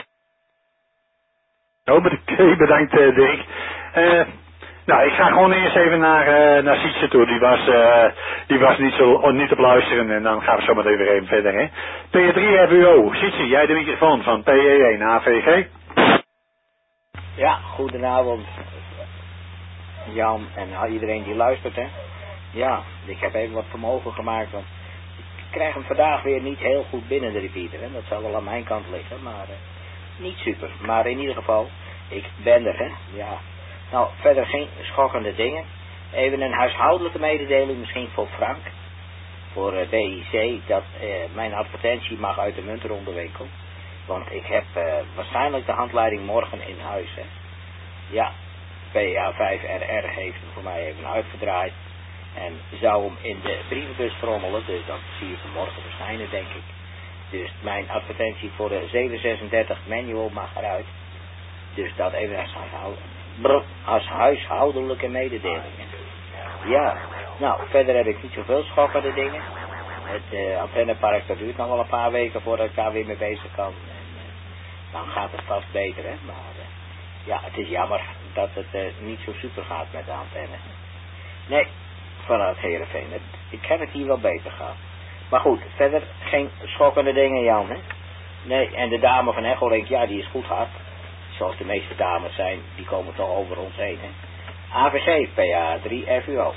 Oh, bedankt Dirk. Nou, ik ga gewoon eerst even naar Sietse toe. Die was niet op luisteren en dan gaan we zo meteen weer even verder, hè. P3FUO. Sietse, jij de microfoon van PE1 AVG? Ja, goedenavond. Jan en iedereen die luistert, hè. Ja, ik heb even wat vermogen gemaakt, want ik krijg hem vandaag weer niet heel goed binnen, de repeater, hè. Dat zal wel aan mijn kant liggen, maar niet super. Maar in ieder geval, ik ben er, hè. Ja. Nou, verder geen schokkende dingen. Even een huishoudelijke mededeling, misschien voor Frank. Voor BIC, dat mijn advertentie mag uit de muntrondewinkel. Want ik heb waarschijnlijk de handleiding morgen in huis. Hè. Ja, PA5RR heeft hem voor mij even uitgedraaid. En zou hem in de brievenbus frommelen, dus dat zie je vanmorgen verschijnen, denk ik. Dus mijn advertentie voor de 736 manual mag eruit. Dus dat even als huishoudelijke mededelingen. Ja, nou, verder heb ik niet zoveel schokkende dingen. Het antennepark, dat duurt nog wel een paar weken voordat ik daar weer mee bezig kan. En dan gaat het vast beter, hè. Maar ja, het is jammer dat het niet zo super gaat met de antenne. Nee, vanuit Heerenveen. Ik heb het hier wel beter gehad. Maar goed, verder geen schokkende dingen, Jan, hè. Nee, en de dame van Echolink, ja, die is goed hard. Zoals de meeste dames zijn, die komen toch over ons heen, hè. AVG, PA3 FUO.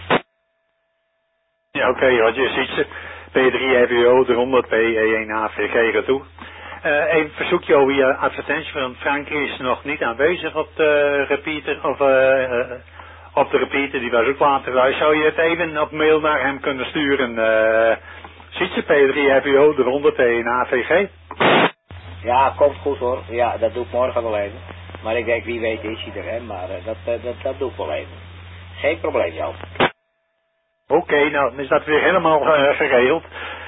Ja, oké, Roger, ziet ze. P3 FUO, eronder P1 AVG retour. Even verzoekje over je advertentie, want Frank is nog niet aanwezig op de repeater, of op de repeater, die was ook later thuis. Zou je het even op mail naar hem kunnen sturen? Ziet ze, P3 FUO, eronder P1 AVG? Ja, komt goed hoor. Ja, dat doe ik morgen wel even. Maar ik denk, wie weet is hij er, hè. Maar dat doe ik wel even. Geen probleem, Jan. Oké, nou, dan is dat weer helemaal geregeld.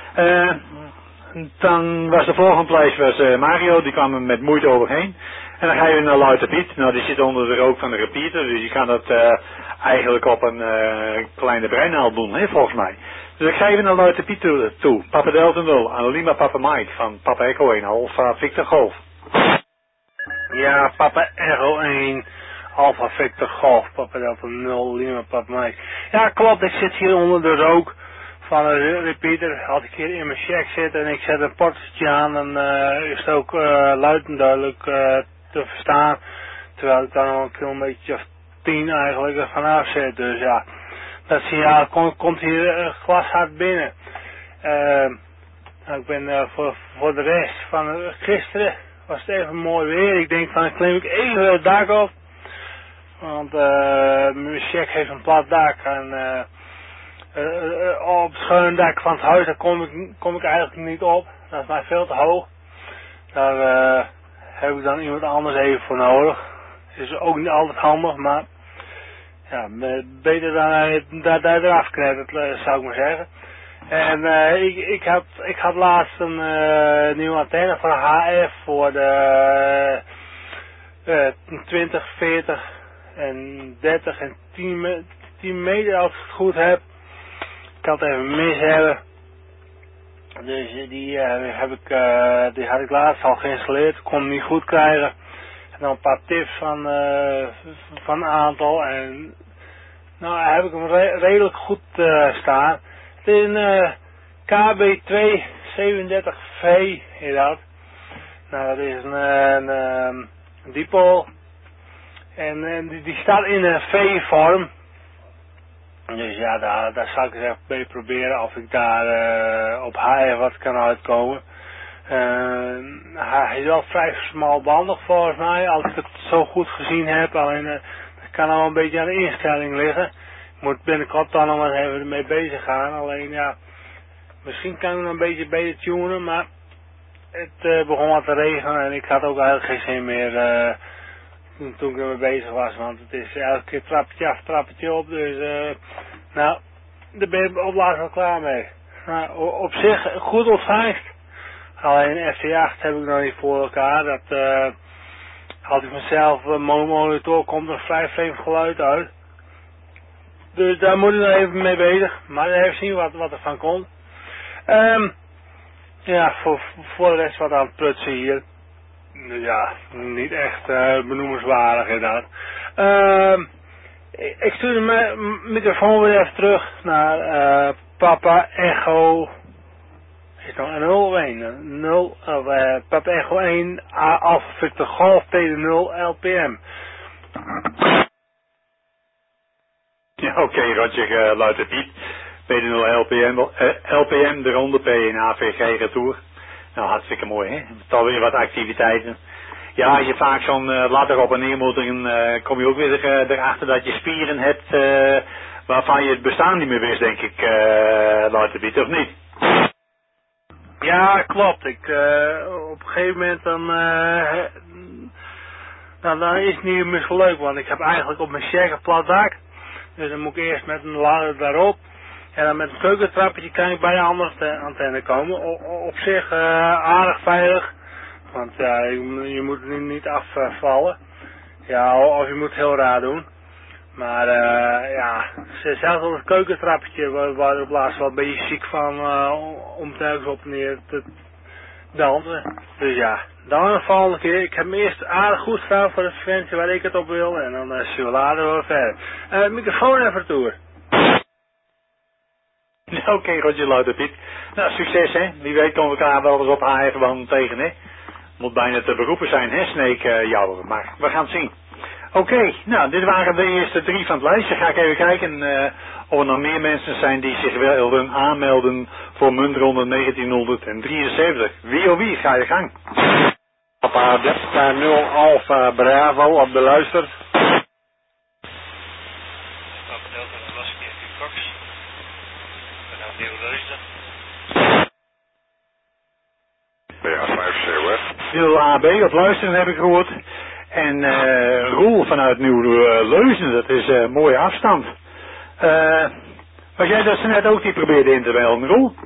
Dan was de volgende place Mario, die kwam er met moeite overheen. En dan ga je naar Luiter Piet. Nou, die zit onder de rook van de repeater, dus je kan dat eigenlijk op een kleine breinaald doen, hè, volgens mij. Dus ik ga even naar Luiter Piet toe. Papa Delta 0, Annelima Papa Mike van Papa Echo 1, Alpha Victor Golf. Ja, Papa Echo 1, Alpha Victor Golf, Papa Delta 0, Lima Papa Mike. Ja, klopt, ik zit hier onder de rook van een repeater. Had ik hier in mijn shack zitten en ik zet een portetje aan, dan is het ook luid en duidelijk te verstaan. Terwijl ik dan al een kilometer of 10 eigenlijk er vanaf zit. Dus ja, dat signaal komt hier glashard binnen. Ik ben voor de rest van gisteren was het even mooi weer. Ik denk van, dan klim ik even het dak op. Want mijn shack heeft een plat dak en op het schuin dak van het huis, daar kom ik eigenlijk niet op. Dat is mij veel te hoog. Daar heb ik dan iemand anders even voor nodig. Is ook niet altijd handig, maar ja, beter dan daar eraf knetten, zou ik maar zeggen. En ik had laatst een nieuwe antenne van HF voor de 20, 40 en 30 en 10 meter als ik het goed heb. Ik kan het even mis hebben. Dus die had ik laatst al geïnstalleerd. Kon hem niet goed krijgen. En dan een paar tips van een aantal. En nou heb ik hem redelijk goed staan. Het is een KB2 37V is dat. Nou, dat is een dipol. En die staat in een V-vorm. Dus ja, daar zal ik eens even mee proberen of ik daar op HF wat kan uitkomen. Hij is wel vrij smalbandig volgens mij, als ik het zo goed gezien heb. Alleen dat kan al een beetje aan de instelling liggen. Ik moet binnenkort dan nog eens even ermee bezig gaan. Alleen ja, misschien kan ik hem een beetje beter tunen, maar het begon wat te regenen en ik had ook eigenlijk geen zin meer toen ik ermee bezig was. Want het is elke keer trappetje af, trappetje op. Dus nou, daar ben ik op laatst wel klaar mee. Nou, op zich goed ontvangst. Alleen FC8 heb ik nog niet voor elkaar. Dat als ik mezelf monitor komt er vrij vreemd geluid uit. Dus daar moet ik nog even mee bezig. Maar even zien wat er van komt. Ja, voor de rest wat aan het prutsen hier. Ja, niet echt benoemenswaardig inderdaad. Ik stuur mijn microfoon weer even terug naar Papa Echo. Is nog een 0 of 1? 0, Papa Echo 1, Alpha Victor Golf, P0, LPM. Ja, oké, Roger, Luiter Piet. P0 LPM, de ronde P1 AVG retour. Nou, hartstikke mooi, hè? Het is alweer wat activiteiten. Ja, als je vaak zo'n ladder op en neer moet, dan kom je ook weer erachter dat je spieren hebt waarvan je het bestaan niet meer wist, denk ik, Luiterbiet, of niet? Ja, klopt. Op een gegeven moment dan is het niet meer zo leuk, want ik heb eigenlijk op mijn shack een plat dak. Dus dan moet ik eerst met een ladder daarop. En dan met een keukentrappetje kan ik bij de andere antenne komen. Op zich aardig veilig. Want ja, je moet niet afvallen. Ja, of je moet heel raar doen. Maar ja, zelfs op het keukentrappetje waar op laatst wel een beetje ziek van om telkens op en neer te dansen. Dus ja, dan een volgende keer. Ik heb me eerst aardig goed gedaan voor de frequentie waar ik het op wil. En dan zullen we later wel verder. Microfoon even toer. Oké, Roger Luiterpiet. Nou, succes hè. Wie weet komen we elkaar wel eens op haar gewoon tegen hè. Moet bijna te beroepen zijn hè, Sneek jouwen. Maar we gaan het zien. Oké, nou, dit waren de eerste 3 van het lijstje. Ga ik even kijken of er nog meer mensen zijn die zich willen aanmelden voor muntronde 1973. Wie of wie, ga je gang. Papa Delta 0 Alpha Bravo op de luister. Papa Delta Alaska Fox. Vanuit Nieuw-Leusden. BA5 COF. 0 AB op luisteren heb ik gehoord. En Roel vanuit Nieuw-Leusden, dat is een mooie afstand. Was jij dat ze net ook die probeerde in te melden, Roel?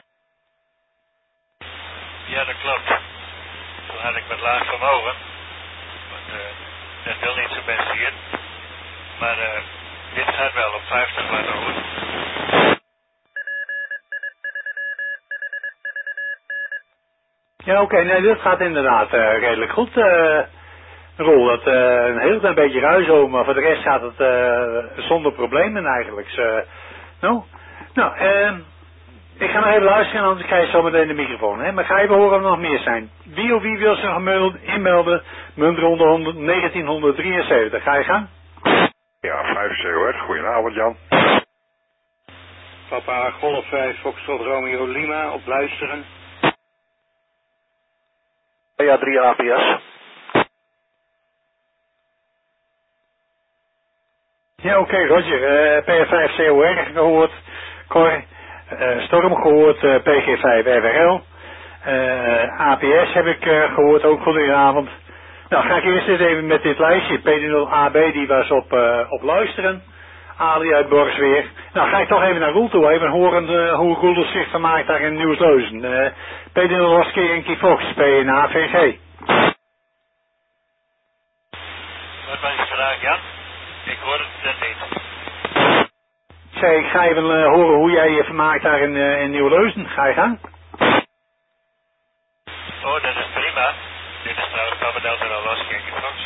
Ja, dat klopt. Toen had ik met laag vermogen. Want dat wil niet zo best hier. Maar dit gaat wel op 50 laten horen. Ja, oké, nee, dit gaat inderdaad redelijk goed, Roel. Dat een heel klein beetje ruis over, maar voor de rest gaat het zonder problemen eigenlijk. Ik ga nog even luisteren, anders krijg je zo meteen de microfoon. Hè? Maar ga even horen of er nog meer zijn. Wie of wie wil zich inmelden? Muntronde 1973. Ga je gang? Ja, 5 COF. Goedenavond, Jan. Papa Golf 5 Foxtrot Romeo Lima op luisteren. Ja, 3 APS. Ja, oké, Roger. PR5 COR gehoord. Cor. Storm gehoord. PG5 RRL. APS heb ik gehoord. Ook goedenavond. Nou, ga ik eerst eens even met dit lijstje. PD0 AB, die was op luisteren. Ali uit Borsweer. Nou, ga ik toch even naar Roel toe. Even horen hoe Roel zich vermaakt daar in Nieuws-Leuzen. PD0 Oscar en Fox. PNA VG. Wat was je vraag, Jan? Ik hoor het net niet. Ik ga even horen hoe jij je vermaakt daar in Nieuw-Leuzen. Ga je gang? Oh, dat is prima. Dit is trouwens Papa Delta Alaska en Fox.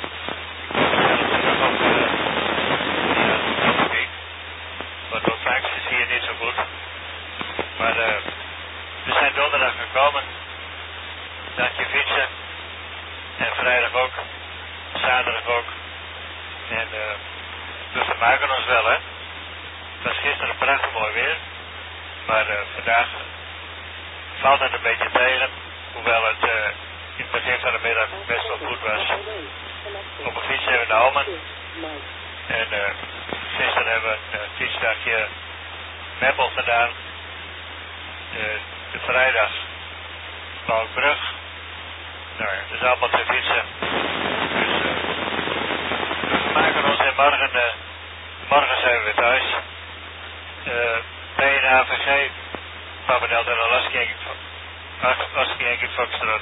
Want op fax is hier niet zo goed. Maar we zijn donderdag gekomen. Dagje fietsen. En vrijdag ook. Zaterdag ook. En we vermaken ons wel, hè. Het was gisteren prachtig mooi weer. Maar vandaag valt het een beetje tegen. Hoewel het in het begin van de middag best wel goed was. Op een fiets hebben we naar Almen. En gisteren hebben we een fietsdagje Meppel gedaan. De vrijdag Bouwbrug. Nou ja, dat is allemaal te fietsen. Dus we maken ons en morgen zijn we weer thuis. PNAVG, Papa Delta en Alaska en Foxtrot.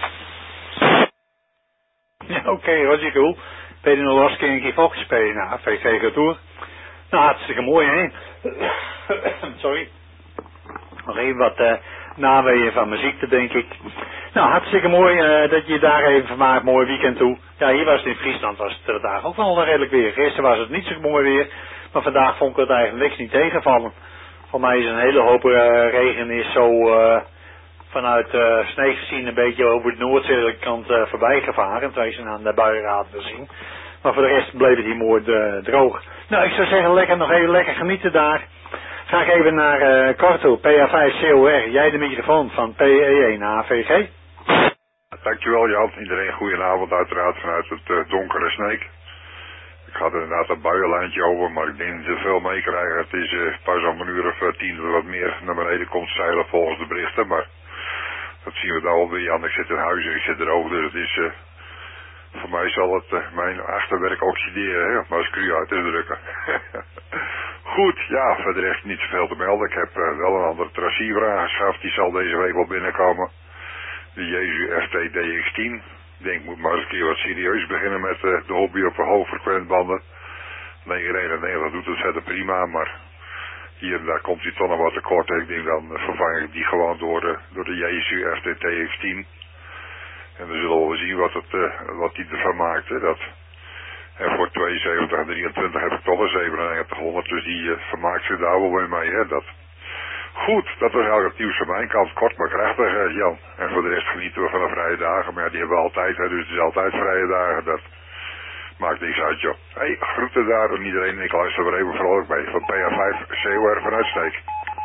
Ja, oké, Roger, cool. PD0 Oscar en Fox, PNA VG Retour. Nou, hartstikke mooi, hè? Sorry. Nog even wat naweeën van mijn ziekte, denk ik. Nou, hartstikke mooi dat je daar even vermaakt. Mooi weekend toe. Ja, hier was het in Friesland, was het vandaag ook wel redelijk weer. Gisteren was het niet zo mooi weer, maar vandaag vond ik het eigenlijk niks niet tegenvallen. Voor mij is een hele hoop regen is zo vanuit Sneek gezien een beetje over de noordzijde kant voorbij gevaren. Terwijl je ze aan de buienraad wil zien. Maar voor de rest bleef het hier mooi droog. Nou, ik zou zeggen, nog even lekker genieten daar. Ga ik even naar Korto, PA5 COR. Jij de microfoon van PE1 AVG. dankjewel Jan. Iedereen goedenavond uiteraard vanuit het donkere Sneek. Ik had inderdaad een buienlijntje over, maar ik denk niet te veel meekrijgen. Het is pas om een uur of 10 of wat meer naar beneden komt zeilen volgens de berichten. Maar dat zien we dan alweer Jan. Ik zit in huis en ik zit er ook, dus het is... voor mij zal het mijn achterwerk oxideren, hè, om maar eens cru uit te drukken. Goed, ja, verder echt niet zoveel te melden. Ik heb wel een andere traciever aangeschaft, die zal deze week wel binnenkomen. De Jezu FT DX10. Ik denk, moet maar eens een keer wat serieus beginnen met de hobby op hoogfrequentbanden. 991 doet het verder prima, maar hier en daar komt hij toch nog wat tekort. Ik denk dan vervang ik die gewoon door de Jezu FT DX10. En dan zullen we zien wat die ervan maakt. Hè. En voor 72 en 23 heb ik toch een 9700, dus die vermaakt zich daar wel mee. Hè. Goed, dat was eigenlijk het nieuws van mijn kant. Kort maar krachtig, Jan. En voor de rest genieten we van de vrije dagen. Maar ja, die hebben we altijd, hè, dus het is altijd vrije dagen. Dat maakt niks uit, joh. Hey, groeten daar en iedereen. Ik luister er even vrolijk bij. Van PA5 COR vanuit Sneek.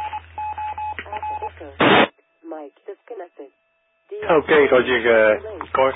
Oké, Roger, Cor.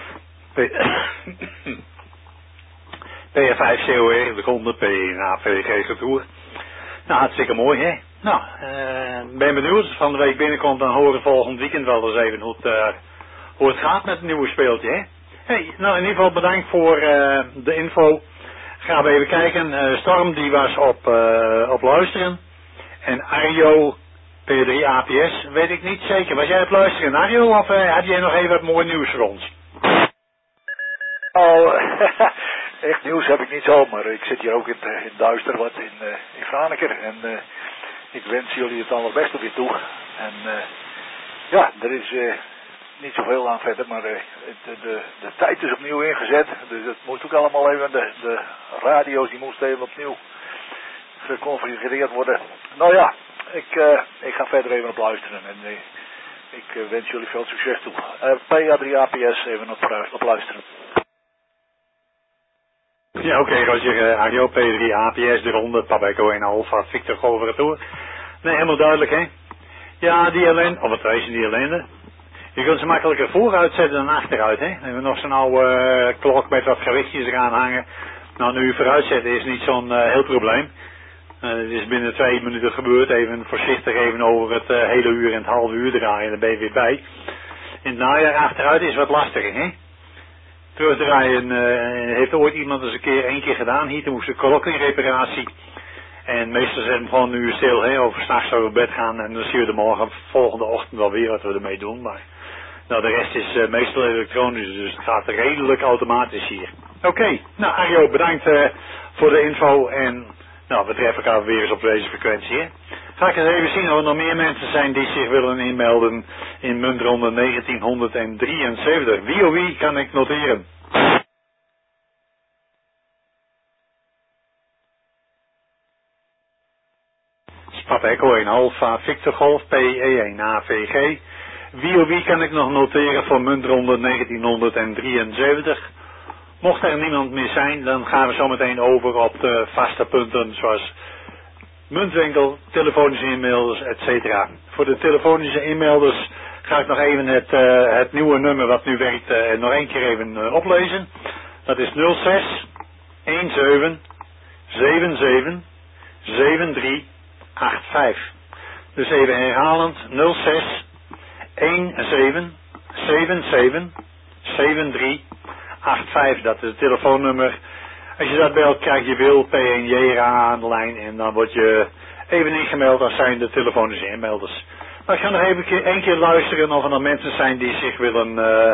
PA5 COR, de ronde, P1 AVG Retour. Nou, hartstikke mooi, hè? Nou, ben benieuwd. Van de week binnenkomt, dan horen volgend weekend wel eens even hoe het gaat met het nieuwe speeltje, hè? Hey, nou, in ieder geval bedankt voor de info. Gaan we even kijken. Storm, die was op luisteren. En Arjo, P3 APS, weet ik niet zeker. Was jij op luisteren, Arjo, of had jij nog even wat mooi nieuws voor ons? Oh, echt nieuws heb ik niet zo, maar ik zit hier ook in duister wat in Franeker. En ik wens jullie het allerbeste weer toe. En ja, er is niet zoveel aan verder, maar de tijd is opnieuw ingezet. Dus het moest ook allemaal even, de radio's die moesten even opnieuw geconfigureerd worden. Nou ja, ik ga verder even op luisteren en ik wens jullie veel succes toe. PA3 APS even op luisteren. Ja, oké, Roger, Arjo, P3 APS, de ronde, Pabeco 1 Alpha, Victor Golf Retour. Nee, helemaal duidelijk, hè? Ja, die ellende, of wat is die ellende? Je kunt ze makkelijker vooruit zetten dan achteruit, hè? We hebben nog zo'n oude klok met wat gewichtjes eraan hangen. Nou, nu vooruit zetten is niet zo'n heel probleem. Het is binnen 2 minuten gebeurd, even voorzichtig even over het hele uur en het halve uur draaien, dan ben je weer bij. In het najaar achteruit is wat lastiger, hè? Terugdraaien heeft ooit iemand eens één keer gedaan. Hier toen moest de klokkenreparatie. En meestal zetten we gewoon nu stil, hè, over 's nachts zo op bed gaan. En dan zien we de morgen, volgende ochtend wel weer wat we ermee doen. Maar nou, de rest is meestal elektronisch, dus het gaat redelijk automatisch hier. Oké, nou Arjo, bedankt voor de info. En nou, we treffen elkaar weer eens op deze frequentie, hè. Ga ik eens even zien of er nog meer mensen zijn die zich willen inmelden in muntronde 1973. Wie of wie kan ik noteren? Papa Echo 1 Alpha, Victor Golf, PE1 AVG. Wie of wie kan ik nog noteren voor muntronde 1973? Mocht er niemand meer zijn, dan gaan we zo meteen over op de vaste punten zoals muntwinkel, telefonische inmelders, etc. Voor de telefonische inmelders ga ik nog even het nieuwe nummer wat nu werkt nog één keer even oplezen. Dat is 06 17 77 73 85. Dus even herhalend 06 17 77 73 85. Dat is het telefoonnummer. Als je dat belt, krijg je Wil P1J aan de lijn en dan word je even ingemeld als zijn de telefonische inmelders. Maar ik ga nog even één keer luisteren of er nog mensen zijn die zich willen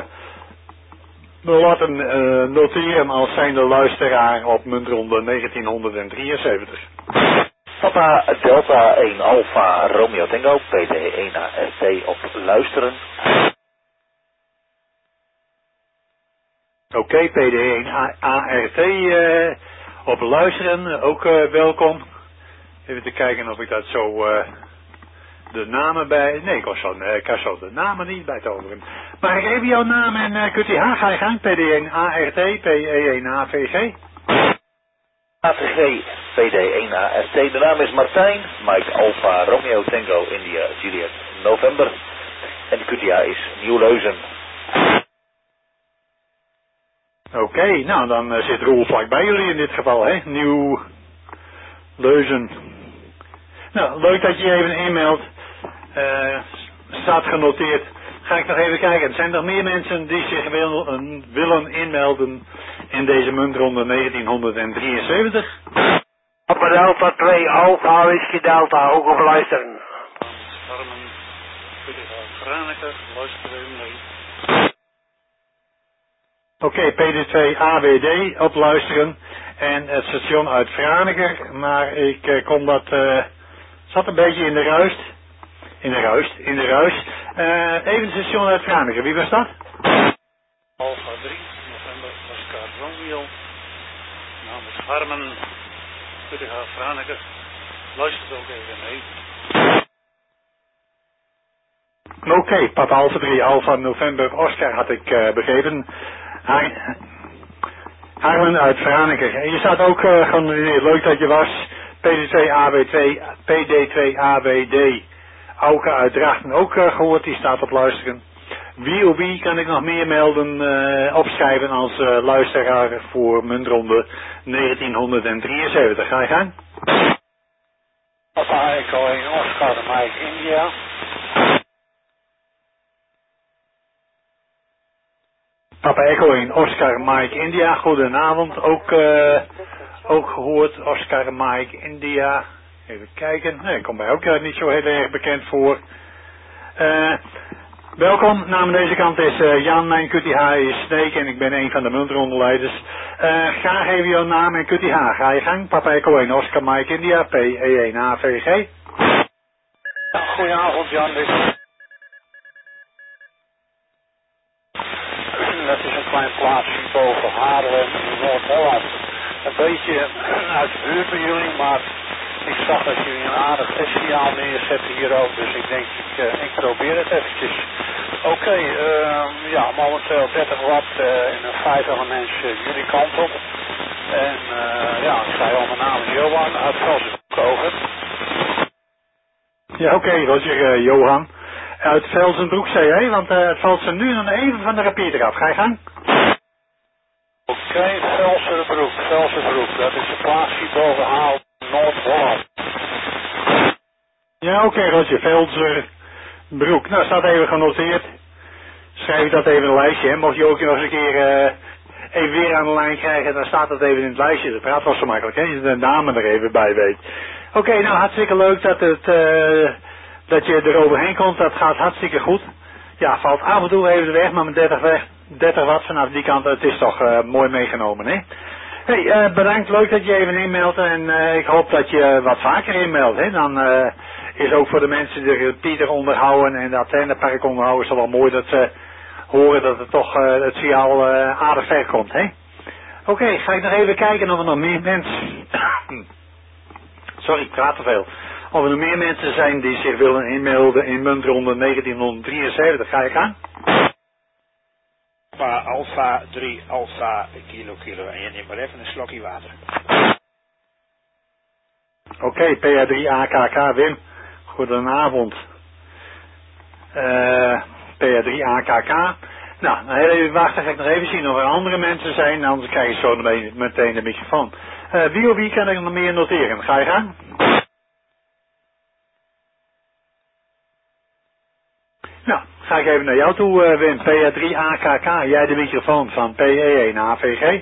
laten noteren als zijnde luisteraar op muntronde 1973. Papa Delta 1 Alpha Romeo Tango, PD1 ART op luisteren. Oké, PD1 ART op luisteren, ook welkom. Even te kijken of ik dat zo de namen bij... Nee, ik kan zo de namen niet bij toveren. Maar ik even jouw naam en kunt u ga je gang, PD1 ART, PE1 AVG. AVG, PD1 ART, de naam is Martijn, Mike Alpha Romeo Tango India Juliet November. En de QTA is Nieuw-Leuzen. Oké, nou dan zit Roel vlak bij jullie in dit geval, hè? Nieuw Leuzen. Nou, leuk dat je even inmeldt. Staat genoteerd. Ga ik nog even kijken. Er zijn nog meer mensen die zich willen inmelden in deze muntronde 1973. Op Delta 2 Alpha Whisky Delta, ook op luisteren. Harmen, Franeker, luisteren mee. Oké, PD2 AWD op luisteren. En het station uit Franeker, maar ik kon dat, zat een beetje in de ruis. Even het station uit Franeker, wie was dat? Alpha 3, November, Oscar Romeo. Namens Harmen, Puttegaard, Franeker. Luistert ook even mee. Oké, Papa Alpha 3, Alpha November, Oscar had ik begrepen. Harmen uit Franeker. En je staat ook genoteerd, leuk dat je was. PD2 AWD. Auke uit Drachten ook gehoord, die staat op luisteren. Wie kan ik nog meer melden, opschrijven als luisteraar voor muntronde 1973. Ga je gang? Papa Echo 1 Oscar Mike India. Papa Echo 1 Oscar Mike India, goedenavond. Ook gehoord, Oscar Mike India. Even kijken, nee, ik kom mij ook niet zo heel erg bekend voor. Welkom, namens deze kant is Jan, mijn QTH is Sneek en ik ben een van de muntronderleiders. Graag even jouw naam en QTH. Ga je gang, Papa Echo 1 Oscar Mike India, PE1AVG. Goedenavond Jan, dat is een klein plaatsje boven Haarlem in Noord-Holland. Een beetje uit de buurt bij jullie, maar ik zag dat jullie een aardig testsignaal neerzetten hier ook, dus ik denk ik probeer het eventjes. Oké, ja, momenteel 30 watt in een 50 mens jullie kant op. En ja, ik zei al, mijn naam is Johan uit Velsenbroek, over. Ja, oké, Roger, Johan. Uit Velsenbroek zei jij, want het valt ze nu nog even van de repeater af. Ga je gang? Oké, Velsenbroek, dat is een plaatsje boven Haal, Noord-Holland. Ja, oké, Roger, Velsenbroek. Nou, staat even genoteerd. Schrijf dat even in een lijstje, hè. Mocht je ook nog eens een keer even weer aan de lijn krijgen, dan staat dat even in het lijstje. Dat praat wel zo makkelijk, hè, je de namen er even bij weet. Oké, nou, hartstikke leuk dat je er overheen komt. Dat gaat hartstikke goed. Ja, valt af en toe even de weg, maar met 30 watt vanaf die kant, het is toch mooi meegenomen, hè. Hey, bedankt, leuk dat je even inmeldt en ik hoop dat je wat vaker inmeldt, hè. Dan is ook voor de mensen die de repeater onderhouden en de antennepark onderhouden, is het wel mooi dat ze horen dat het toch het signaal aardig ver komt, hè. Oké, ga ik nog even kijken of er nog meer mensen... Sorry, ik praat te veel. Of er nog meer mensen zijn die zich willen inmelden in muntronde 1973. Ga je gaan? Alpha 3 Alpha kilo en je neemt maar even een slokje water. Oké, PA3 AKK Wim. Goedenavond. PA3 AKK. Nou, heel even wachten, ga ik nog even zien of er andere mensen zijn, anders krijg je zo meteen de microfoon. Wie kan ik nog meer noteren? Ga je gang? Nou, ga ik even naar jou toe, Wim. PA3 AKK, jij de microfoon van PE1 AVG.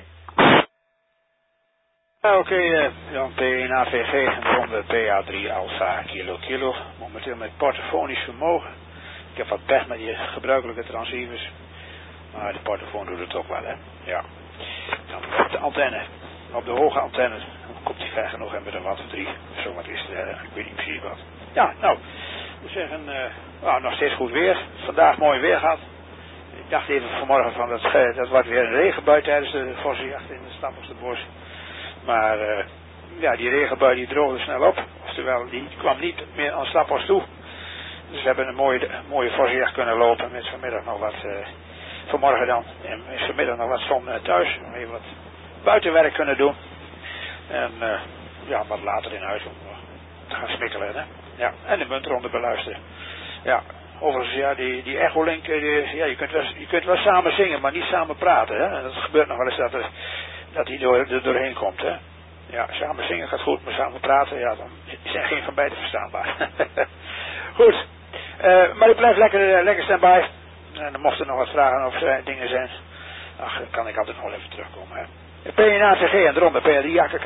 Oké, Jan PE1 AVG en ronde PA3 Alpha kilo. Momenteel met portofonisch vermogen. Ik heb wat pech met die gebruikelijke transceivers. Maar de portofoon doet het ook wel, hè. Ja. Dan op de antenne. Op de hoge antenne komt hij ver genoeg en met een watt of 3. Zo wat is het, ik weet niet precies wat. Ja, nou, ik moet zeggen, nog steeds goed weer. Vandaag mooi weer gehad. Ik dacht even vanmorgen van dat wordt weer een regenbui tijdens de vossenjacht in de Staphorsterbos. Maar ja, die regenbui die droogde snel op. Oftewel, die kwam niet meer aan Staphorst toe. Dus we hebben een mooie vossenjacht kunnen lopen met vanmiddag nog wat... vanmorgen dan. En is vanmiddag nog wat zon thuis. Om even wat buitenwerk kunnen doen. En ja, wat later in huis om te gaan smikkelen. Hè? Ja, en de muntronde beluisteren. Ja, Overigens, ja, die Echolink, ja, je kunt wel samen zingen, maar niet samen praten. Hè? Dat gebeurt nog wel eens dat hij er doorheen komt. Hè? Ja, samen zingen gaat goed, maar samen praten, ja, dan zijn geen van beiden verstaanbaar. Goed, maar ik blijf lekker stand-by. En mocht er nog wat vragen of dingen zijn, ach, dan kan ik altijd nog wel even terugkomen. Hè? PNAVG en Drom, P3AKK.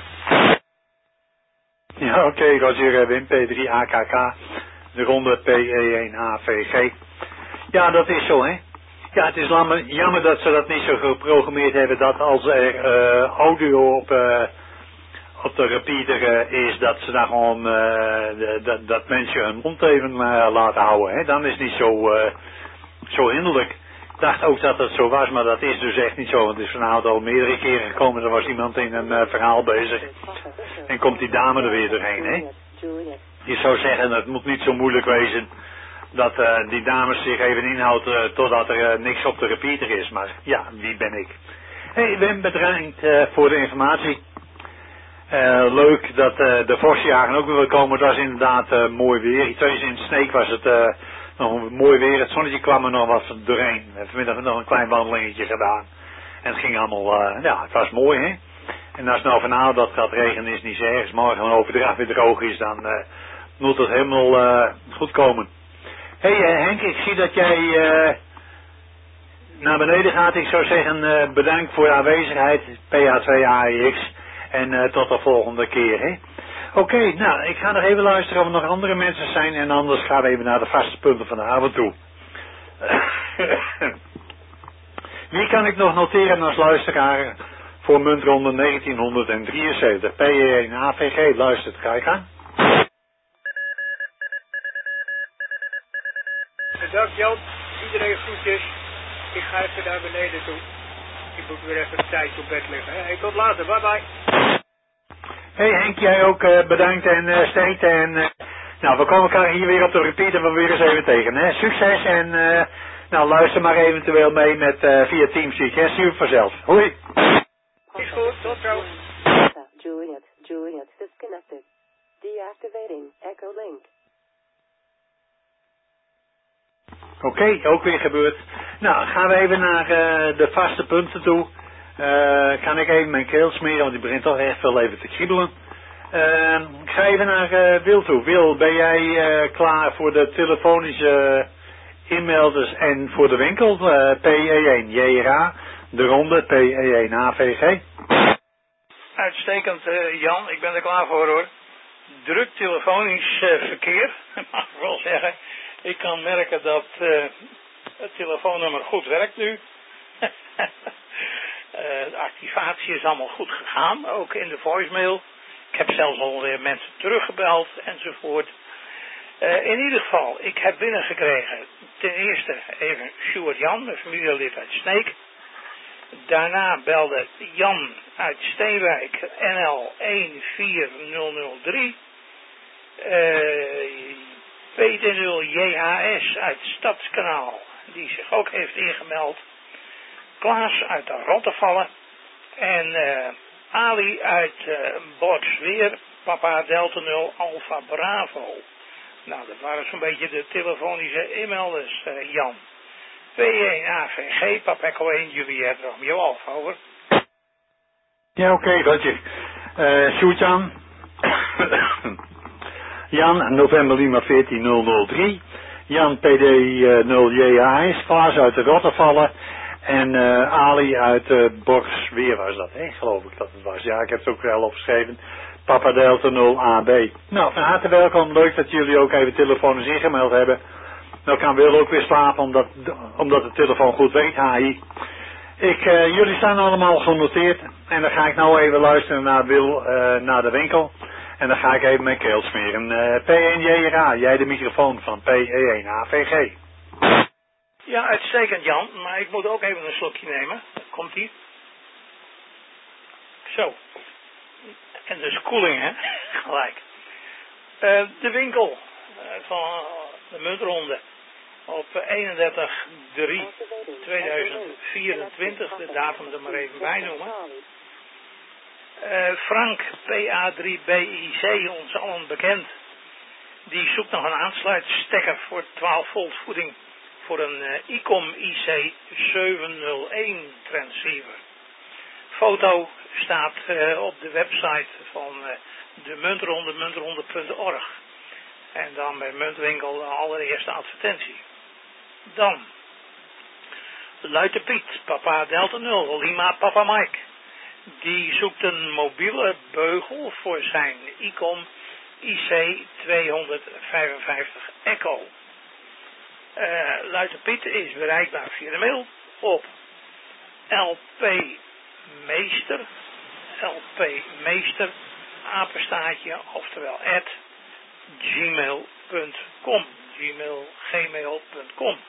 Ja, oké, Roger Wim, P3AKK, de ronde PE1AVG. Ja, dat is zo, hè. Ja, het is jammer dat ze dat niet zo geprogrammeerd hebben, dat als er audio op de repeater is, dat ze daar gewoon, dat mensen hun mond even laten houden, hè. Dan is het niet zo hinderlijk. Ik dacht ook dat het zo was, maar dat is dus echt niet zo. Want het is vanavond al meerdere keren gekomen. Er was iemand in een verhaal bezig. En komt die dame er weer doorheen, hè? Je zou zeggen, het moet niet zo moeilijk wezen dat die dames zich even inhoudt totdat er niks op de repeater is. Maar ja, wie ben ik? Hey, Wim, bedankt voor de informatie. Leuk dat de vosjagen ook weer wil komen. Het was inderdaad mooi weer. Twee in Sneek was het nog mooi weer. Het zonnetje kwam er nog wat doorheen. We hebben vanmiddag nog een klein wandelingetje gedaan. En het ging allemaal, ja, het was mooi, hè. En als nou vanavond dat gaat regenen is niet zo erg. Als morgen overdag weer droog is, dan moet het helemaal goed komen. Hé Henk, ik zie dat jij naar beneden gaat. Ik zou zeggen, bedankt voor je aanwezigheid. PH2AEX. En tot de volgende keer, hè. Oké, nou, ik ga nog even luisteren of er nog andere mensen zijn. En anders gaan we even naar de vaste punten van de avond toe. Wie kan ik nog noteren als luisteraar voor muntronde 1973? PE1 AVG, luistert, ga je gaan? Bedankt Jan, iedereen groetjes. Ik ga even naar beneden toe. Ik moet weer even een tijdje op bed liggen. Hey, tot later, bye bye. Hey Henk, jij ook bedankt en sterkte en nou, we komen elkaar hier weer op de repeater van weer eens even tegen, hè. Succes en nou, luister maar eventueel mee met via Teamspeak, hè. Zie je vanzelf. Hoi. Is goed, tot zo. Juliet disconnected. Deactivating Echo Link. Oké, ook weer gebeurd. Nou, gaan we even naar de vaste punten toe. Kan ik even mijn keel smeren, want die begint toch echt wel even te kriebelen. Ik ga even naar Wil toe. Wil, ben jij klaar voor de telefonische inmelders en voor de winkel? PE1 JRA, de ronde PE1 AVG. Uitstekend Jan, ik ben er klaar voor hoor. Druk telefonisch verkeer, mag ik wel zeggen. Ik kan merken dat het telefoonnummer goed werkt nu. De activatie is allemaal goed gegaan, ook in de voicemail. Ik heb zelfs alweer mensen teruggebeld enzovoort. In ieder geval, ik heb binnengekregen ten eerste even Sjoerd Jan, een familielid uit Sneek. Daarna belde Jan uit Steenwijk, NL 14003. Peter JHS uit Stadskanaal, die zich ook heeft ingemeld. Klaas uit de Rottevallen. En Ali uit Botsweer, Papa Delta 0 Alpha Bravo. Nou, dat waren zo'n beetje de telefonische inmelders, Jan. P1 AVG, Papa Echo 1 Juliet Romeo Alpha, over. Ja, oké, Roger. Sjoerd-Jan. Jan, November Lima 14003. Jan PD 0JAS, Klaas uit de Rottevallen. En Ali uit Boksweer was dat, hè? Geloof ik dat het was. Ja, ik heb het ook wel opgeschreven. Papa Delta 0 AB. Nou, van harte welkom. Leuk dat jullie ook even telefonisch ingemeld hebben. Nou kan Wil ook weer slapen omdat de telefoon goed werkt, HI. Jullie staan allemaal genoteerd. En dan ga ik nou even luisteren naar Wil, naar de winkel. En dan ga ik even mijn keel smeren. P1JRA, jij de microfoon van PE1 AVG. Ja, uitstekend Jan, maar ik moet ook even een slokje nemen. Komt ie? Zo. En dus koeling, hè? Gelijk. De winkel van de muntronde op 31/3/2024, de datum er maar even bij noemen. Frank, PA3BIC, ons allen bekend. Die zoekt nog een aansluitstekker voor 12 volt voeding voor een ICOM IC 701 transceiver. Foto staat op de website van de Muntronde, muntronde.org. En dan bij Muntwinkel de allereerste advertentie. Dan Luite Piet, Papa Delta 0, Lima Papa Mike. Die zoekt een mobiele beugel voor zijn ICOM IC 255 Echo. Luite Piet is bereikbaar via de mail op lpmeester, apenstaartje, oftewel @gmail.com. gmail.com.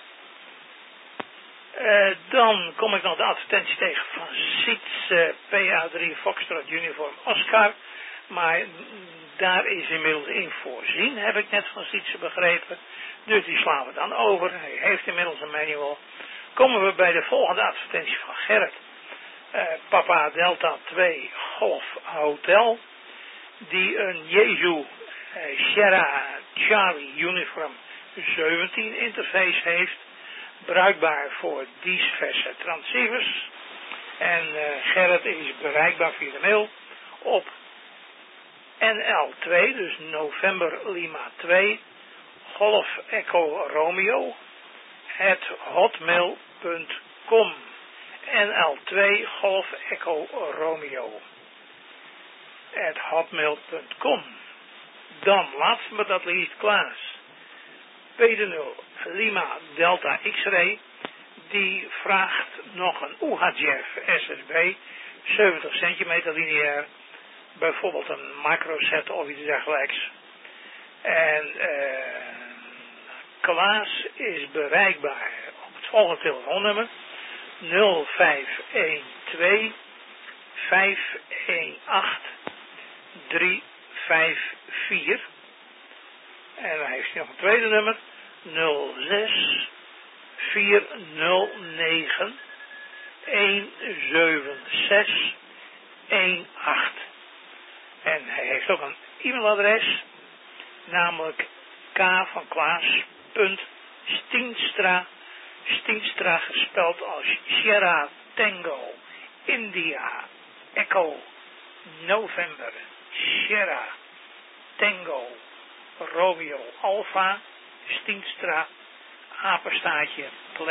Dan kom ik nog de advertentie tegen van Siets PA3 Foxtrot Uniform Oscar. Maar daar is inmiddels in voorzien, heb ik net van Sietse begrepen. Dus die slaan we dan over. Hij heeft inmiddels een manual. Komen we bij de volgende advertentie van Gerrit. Papa Delta 2 Golf Hotel. Die een Jesu Sierra Charlie Uniform 17 interface heeft. Bruikbaar voor diverse transceivers. En Gerrit is bereikbaar via de mail op NL2, dus November Lima 2, Golf Echo Romeo, @hotmail.com. NL2 Golf Echo Romeo, @hotmail.com. Dan, last but not least, Klaas. PD0 Lima Delta X-Ray, die vraagt nog een UHF SSB, 70 centimeter lineair, bijvoorbeeld een microset of iets dergelijks. En Klaas is bereikbaar op het volgende telefoonnummer 0512 518 354. En dan heeft hij nog een tweede nummer 06 409 176 18. En hij heeft ook een e-mailadres, namelijk k van Klaas, .stienstra, Stienstra gespeld als Sierra Tango, India, Echo, November, Sierra, Tango, Romeo, Alpha, Stienstra, apenstaartje,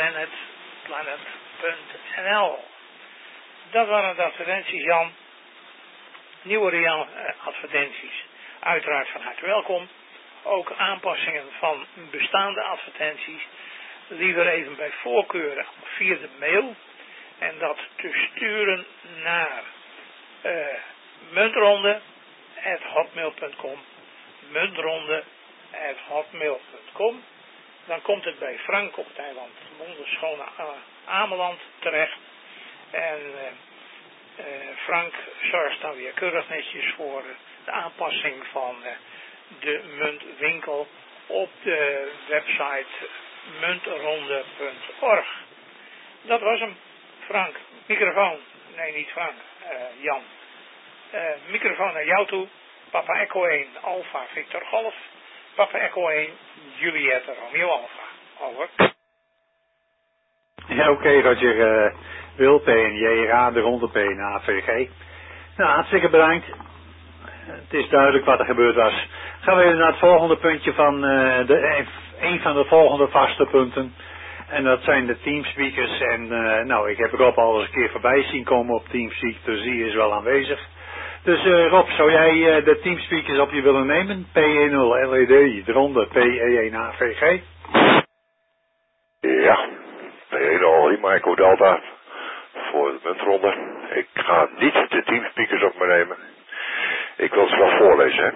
planet.nl. Dat waren de advertenties, Jan. Nieuwe advertenties, uiteraard van harte welkom. Ook aanpassingen van bestaande advertenties, liever even bij voorkeur via de mail. En dat te sturen naar muntronde@hotmail.com. muntronde@hotmail.com. Dan komt het bij Frank op het eiland Wonderschone Ameland terecht. En Frank zorgt dan weer keurig netjes voor de aanpassing van de muntwinkel op de website muntronde.org. Dat was hem, Frank. Microfoon. Nee, niet Frank. Jan. Microfoon naar jou toe. Papa Echo 1 Alpha Victor Golf. Papa Echo 1 Juliette Romeo Alpha. Over. Ja, oké, Roger. Wil PNJ, de ronde P AVG. Nou, hartstikke bedankt. Het is duidelijk wat er gebeurd was. Gaan we even naar het volgende puntje van een van de volgende vaste punten. En dat zijn de teamspeakers. En nou, ik heb Rob al eens een keer voorbij zien komen op Teamspeak, dus die is wel aanwezig. Dus Rob, zou jij de teamspeakers op je willen nemen? PE0 LED, de ronde PE1 AVG. Ja, PE0 Lima Echo Delta voor de muntronde. Ik ga niet de teamspeakers op me nemen. Ik wil ze wel voorlezen, hè.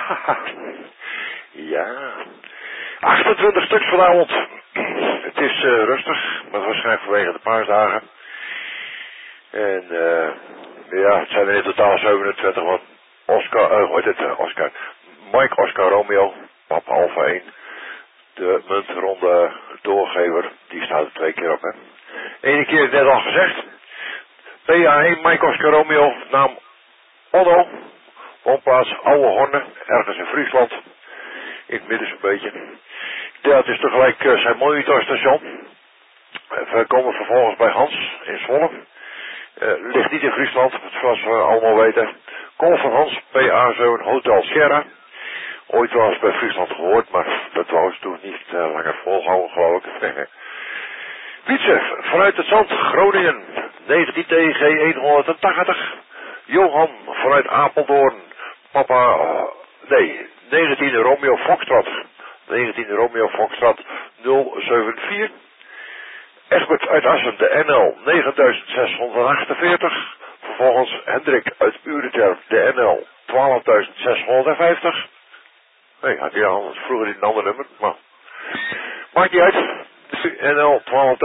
Ja. 28 stuks vanavond. Het is rustig, maar waarschijnlijk vanwege de paasdagen. En ja, het zijn er in totaal 27, want Oscar, Mike Oscar Romeo, Papa Alpha 1, de muntronde doorgever, die staat er 2 keer op, hè. Eén keer is net al gezegd. PA1 Mike Oscar Romeo, naam Onno, woonplaats Oude Horne, ergens in Friesland. In het midden zo'n beetje. Dat is tegelijk zijn monitorstation. We komen vervolgens bij Hans in Zwolle. Ligt niet in Friesland, zoals we allemaal weten. Call van Hans, PA7 Hotel Sierra. Ooit wel eens bij Friesland gehoord, maar dat wou ze toen niet langer volhouden, geloof ik. Wietse, vanuit het Zand, Groningen, 19 TG 180. Johan, vanuit Apeldoorn, 19 Romeo Foxtrot. 19 Romeo Foxtrot 074. Egbert uit Assen, de NL 9648. Vervolgens Hendrik uit Urenterp, de NL 12650. Nee, had hij al vroeger een ander nummer, maar maakt niet uit. NL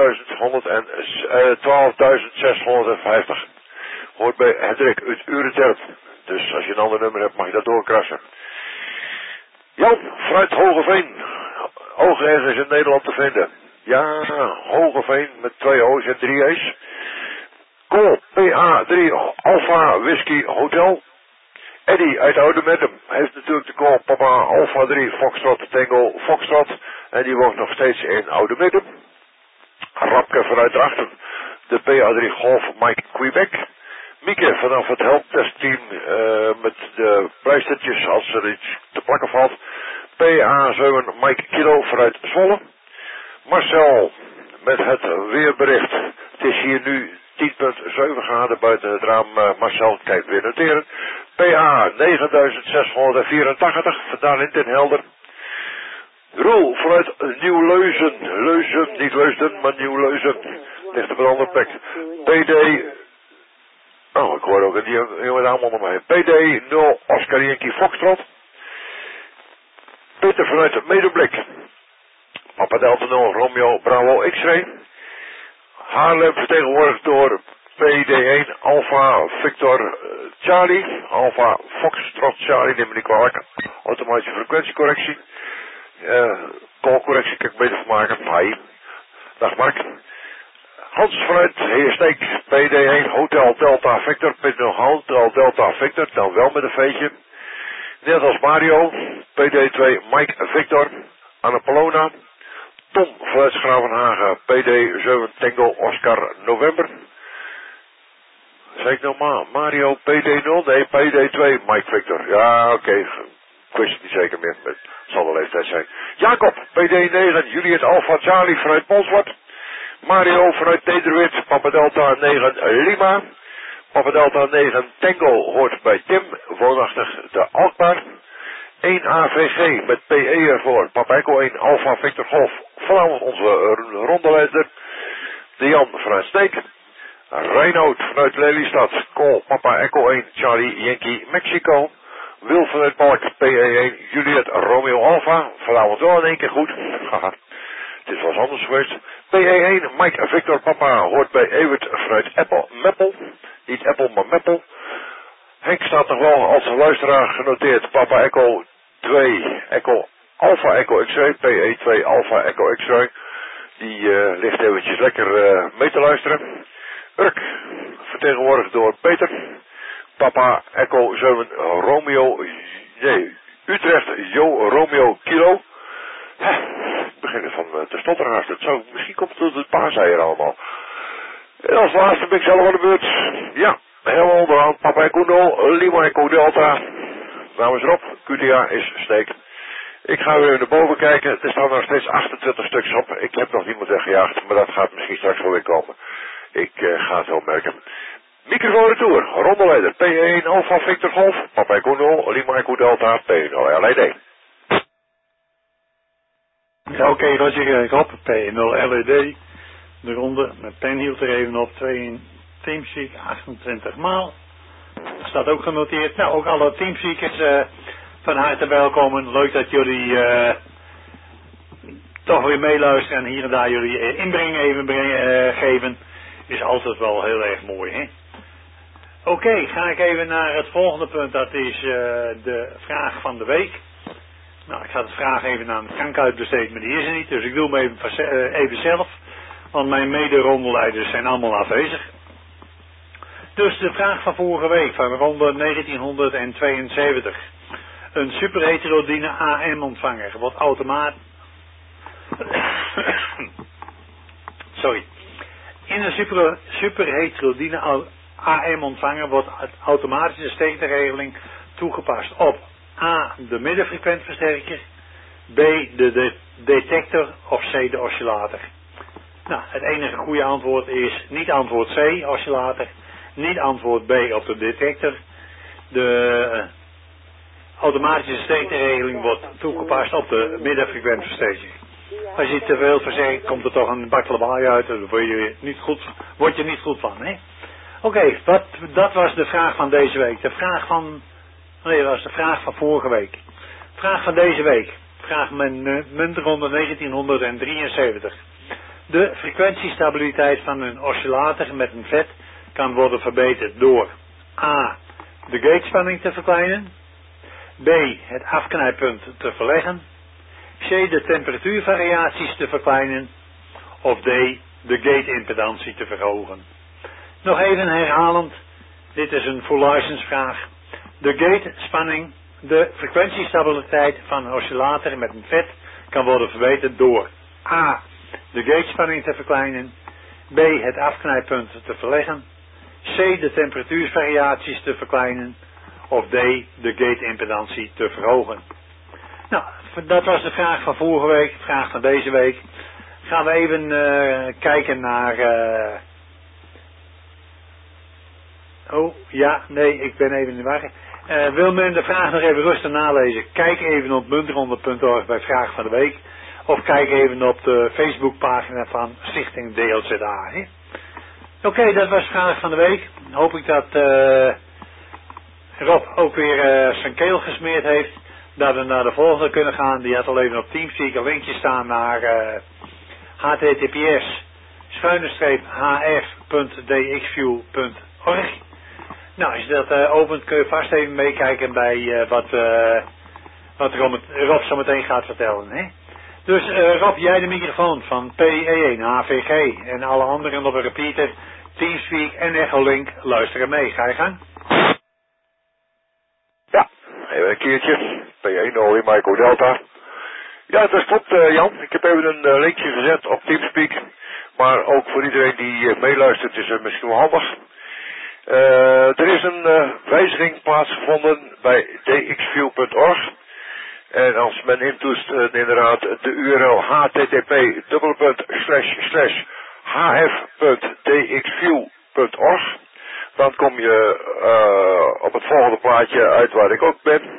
12.650. Hoort bij Hendrik uit Urenterp. Dus als je een ander nummer hebt, mag je dat doorkrassen. Jan, vanuit Hogeveen. Ook ergens in Nederland te vinden. Ja, Hogeveen met 2 O's en 3 E's. Call PA3 Alpha Whisky Hotel. Eddie uit Oudemedem heeft natuurlijk de call Papa Alpha 3 Foxtrot Tango Foxtrot. En die woont nog steeds in Oudemedem. Rapke vanuit Drachten. De PA3 Golf Mike Quebec. Mieke vanaf het helptestteam met de pleistertjes als er iets te plakken valt. PA7 Mike Kilo vanuit Zwolle. Marcel met het weerbericht. Het is hier nu 10,7 graden buiten het raam. Marcel, kijk weer noteren. PA 9684, vandaan in Den Helder. Roel vanuit Nieuw-Leuzen. Leuzen, niet Leusden, maar Nieuw-Leuzen. Ligt op een andere plek. PD... Oh, ik hoor ook een jongen naam onder mij. PD 0 Oscar Yankee Foxtrot. Peter vanuit Medeblik. Papa Delta 0 Romeo Bravo X-Ray. Haarlem vertegenwoordigd door PD1 Alpha Victor Charlie. Alpha Foxtrot Charlie, neem me niet kwalijk. Automatische frequentiecorrectie. Callcorrectie kan ik beter van maken. Hi. Dag Mark. Hans vanuit Heersteek, PD1 Hotel Delta Victor, PD0 Hotel Delta Victor, dan wel met een veetje. Net als Mario, PD2 Mike Victor, Annapolona. Tom vanuit Schravenhagen, PD7 Tango Oscar November. Zeg ik nou maar, Mario PD0? Nee, PD2 Mike Victor. Ja, oké. Ik wist het niet zeker meer, het zal de leeftijd zijn. Jacob, PD9 Juliet Alpha Charlie vanuit Polswart. Mario vanuit Nederwit, Papa Delta 9 Lima. Papa Delta 9 Tango hoort bij Tim, woonachtig de Alkmaar. 1 AVG met PE ervoor, Papa Echo 1 Alpha Victor Golf. Vanavond onze rondeleider, de Jan vanuit Sneek. Reinoud vanuit Lelystad, Call Papa Echo 1 Charlie Yankee Mexico. Wil vanuit Balk, PE1 Juliet Romeo Alpha. Vanavond wel in één keer goed. Haha. Het is wel eens anders geweest. PE1 Mike Victor Papa hoort bij Evert vanuit Meppel. Niet Apple, maar Meppel. Henk staat nog wel als luisteraar genoteerd. Papa Echo 2 Echo Alpha Echo X-Ray. PE2 Alpha Echo X-Ray. Die ligt eventjes lekker mee te luisteren. Urk, vertegenwoordigd door Peter. Papa Echo 7 Romeo. Nee, Utrecht Jo Romeo Kilo. Ik begin ervan te stotteren haast. Misschien komt het door het paaseier allemaal. En als laatste ben ik zelf aan de beurt. Ja, helemaal onderaan. Papa Echo 0, Lima Echo Delta. Naam is Rob, QTA is Sneek. Ik ga weer naar boven kijken. Het is nog steeds 28 stuks op. Ik heb nog niemand weggejaagd, maar dat gaat misschien straks wel weer komen. Ik ga het wel merken. Microfoon retour, rondeleider, P1 Alpha Victor Golf, Papa Echo 0, Lima Echo Delta, P0 LED. Ja, oké, Roger, Rob, P0 LED. De ronde met pen hield er even op, 2 in Teamspeak, 28 maal. Dat staat ook genoteerd. Nou, ook alle Teamspeakers van harte welkom. Leuk dat jullie toch weer meeluisteren en hier en daar jullie inbreng even geven. Is altijd wel heel erg mooi, hè? Oké, ga ik even naar het volgende punt. Dat is de vraag van de week. Nou, ik ga de vraag even aan Frank uitbesteden, maar die is er niet. Dus ik doe hem even zelf. Want mijn mede-rondeleiders zijn allemaal afwezig. Dus de vraag van vorige week, van ronde 1972. Een superheterodyne AM ontvanger wordt automatisch... Sorry. In een superheterodyne AM ontvanger wordt automatische steekteregeling toegepast op A. de middenfrequentversterker, B. de detector of C. de oscillator. Nou, het enige goede antwoord is niet antwoord C, oscillator, niet antwoord B op de detector. De automatische steekteregeling wordt toegepast op de middenfrequentversterker. Als je te veel verzegt, komt er toch een bak lawaai uit, daar word je niet goed van, hè? Oké, dat was de vraag van deze week. Dat was de vraag van vorige week. Vraag van deze week. Vraag muntronde 1973. De frequentiestabiliteit van een oscillator met een vet kan worden verbeterd door A. de gatespanning te verkleinen, B. het afknijpunt te verleggen, C. de temperatuurvariaties te verkleinen of D. de gate-impedantie te verhogen. Nog even herhalend, dit is een full license vraag. De gate-spanning, de frequentiestabiliteit van een oscillator met een vet kan worden verbeterd door A. de gatespanning te verkleinen, B. het afknijpunt te verleggen, C. de temperatuurvariaties te verkleinen of D. de gate-impedantie te verhogen. Nou, dat was de vraag van vorige week, de vraag van deze week. Gaan we even kijken naar... ik ben even in de war. Wil men de vraag nog even rustig nalezen? Kijk even op muntronde.org bij Vraag van de Week. Of kijk even op de Facebookpagina van Stichting DLZA. Oké, dat was Vraag van de Week. Hoop ik dat Rob ook weer zijn keel gesmeerd heeft. Dat we naar de volgende kunnen gaan. Die had al even op Teamspeak een linkje staan naar https://hf.dxview.org. Nou, als je dat opent kun je vast even meekijken bij wat Rob zo meteen gaat vertellen. Hè? Dus Rob, jij de microfoon van PE1 HVG en alle anderen op een repeater, Teamspeak en Echolink luisteren mee. Ga je gang? Ja, even een keertje. PE1 in Michael Delta. Ja, dat klopt Jan. Ik heb even een linkje gezet op Teamspeak. Maar ook voor iedereen die meeluistert is het misschien wel handig. Er is een wijziging plaatsgevonden bij dxview.org. En als men intoetst inderdaad de URL http://hf.dxview.org, dan kom je op het volgende plaatje uit waar ik ook ben.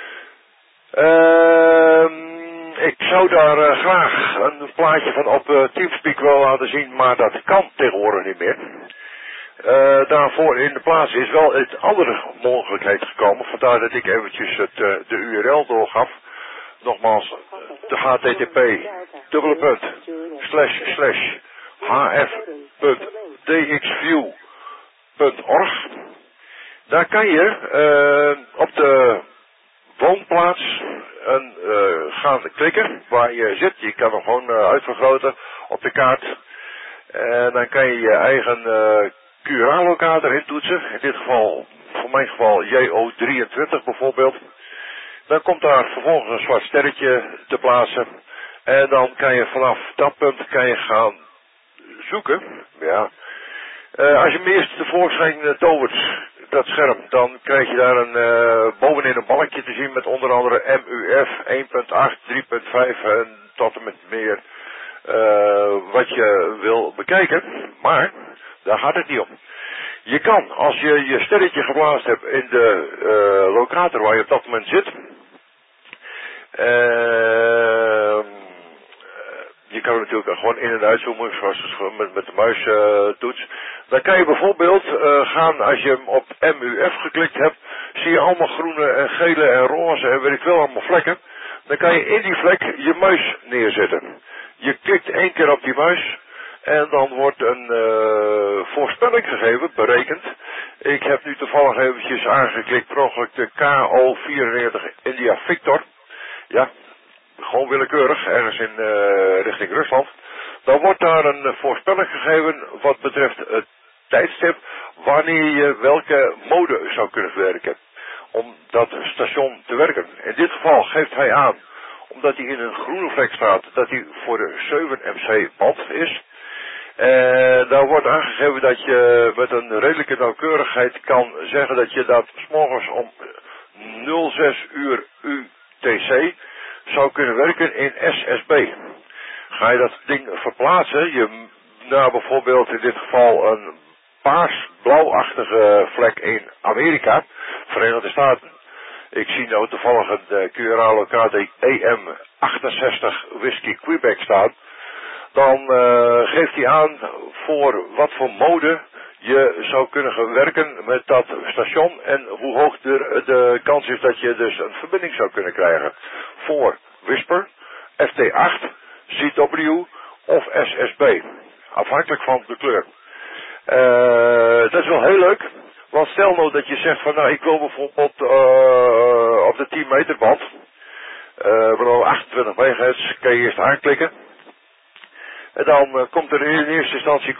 Ik zou daar graag een plaatje van op Teamspeak wel laten zien, maar dat kan tegenwoordig niet meer. Daarvoor in de plaats is wel een andere mogelijkheid gekomen. Vandaar dat ik eventjes de URL doorgaf. Nogmaals, de http://hf.dxview.org. Daar kan je op de woonplaats gaan klikken waar je zit. Je kan hem gewoon uitvergroten op de kaart. En dan kan je je eigen QRA-locator intoetsen. In dit geval, voor mijn geval, JO23 bijvoorbeeld. Dan komt daar vervolgens een zwart sterretje te plaatsen. En dan kan je vanaf dat punt gaan zoeken. Ja. Als je hem eerst tevoorschijn tovert, dat scherm, dan krijg je daar bovenin een balkje te zien met onder andere MUF 1.8, 3.5 en tot en met meer wat je wil bekijken. Maar daar gaat het niet om. Je kan, als je je sterretje geplaatst hebt in de locator waar je op dat moment zit, je kan natuurlijk gewoon in- en uitzoomen, zoals met de muistoets. Dan kan je bijvoorbeeld gaan, als je hem op MUF geklikt hebt, zie je allemaal groene en gele en roze en weet ik wel, allemaal vlekken. Dan kan je in die vlek je muis neerzetten. Je klikt 1 keer op die muis en dan wordt een voorspelling gegeven, berekend. Ik heb nu toevallig eventjes aangeklikt, per ongeluk de KO94 India Victor. Ja, gewoon willekeurig, ergens in richting Rusland. Dan wordt daar een voorspelling gegeven wat betreft het tijdstip wanneer je welke mode zou kunnen verwerken. om dat station te werken. In dit geval geeft hij aan, omdat hij in een groene vlek staat, dat hij voor de 7 MC band is. Daar wordt aangegeven dat je met een redelijke nauwkeurigheid kan zeggen dat je dat 's morgens om 06 uur UTC zou kunnen werken in SSB. Ga je dat ding verplaatsen, bijvoorbeeld in dit geval een paars-blauwachtige vlek in Amerika, Verenigde Staten. Ik zie nou toevallig een QRA-locatie EM68 Whisky Quebec staan. Dan geeft hij aan voor wat voor mode je zou kunnen gaan werken met dat station en hoe hoog de kans is dat je dus een verbinding zou kunnen krijgen voor Whisper, FT8, CW of SSB. Afhankelijk van de kleur. Dat is wel heel leuk. Want stel nou dat je zegt van nou ik wil bijvoorbeeld op de 10 meter band. 28 MHz kan je eerst aanklikken. En dan komt er in eerste instantie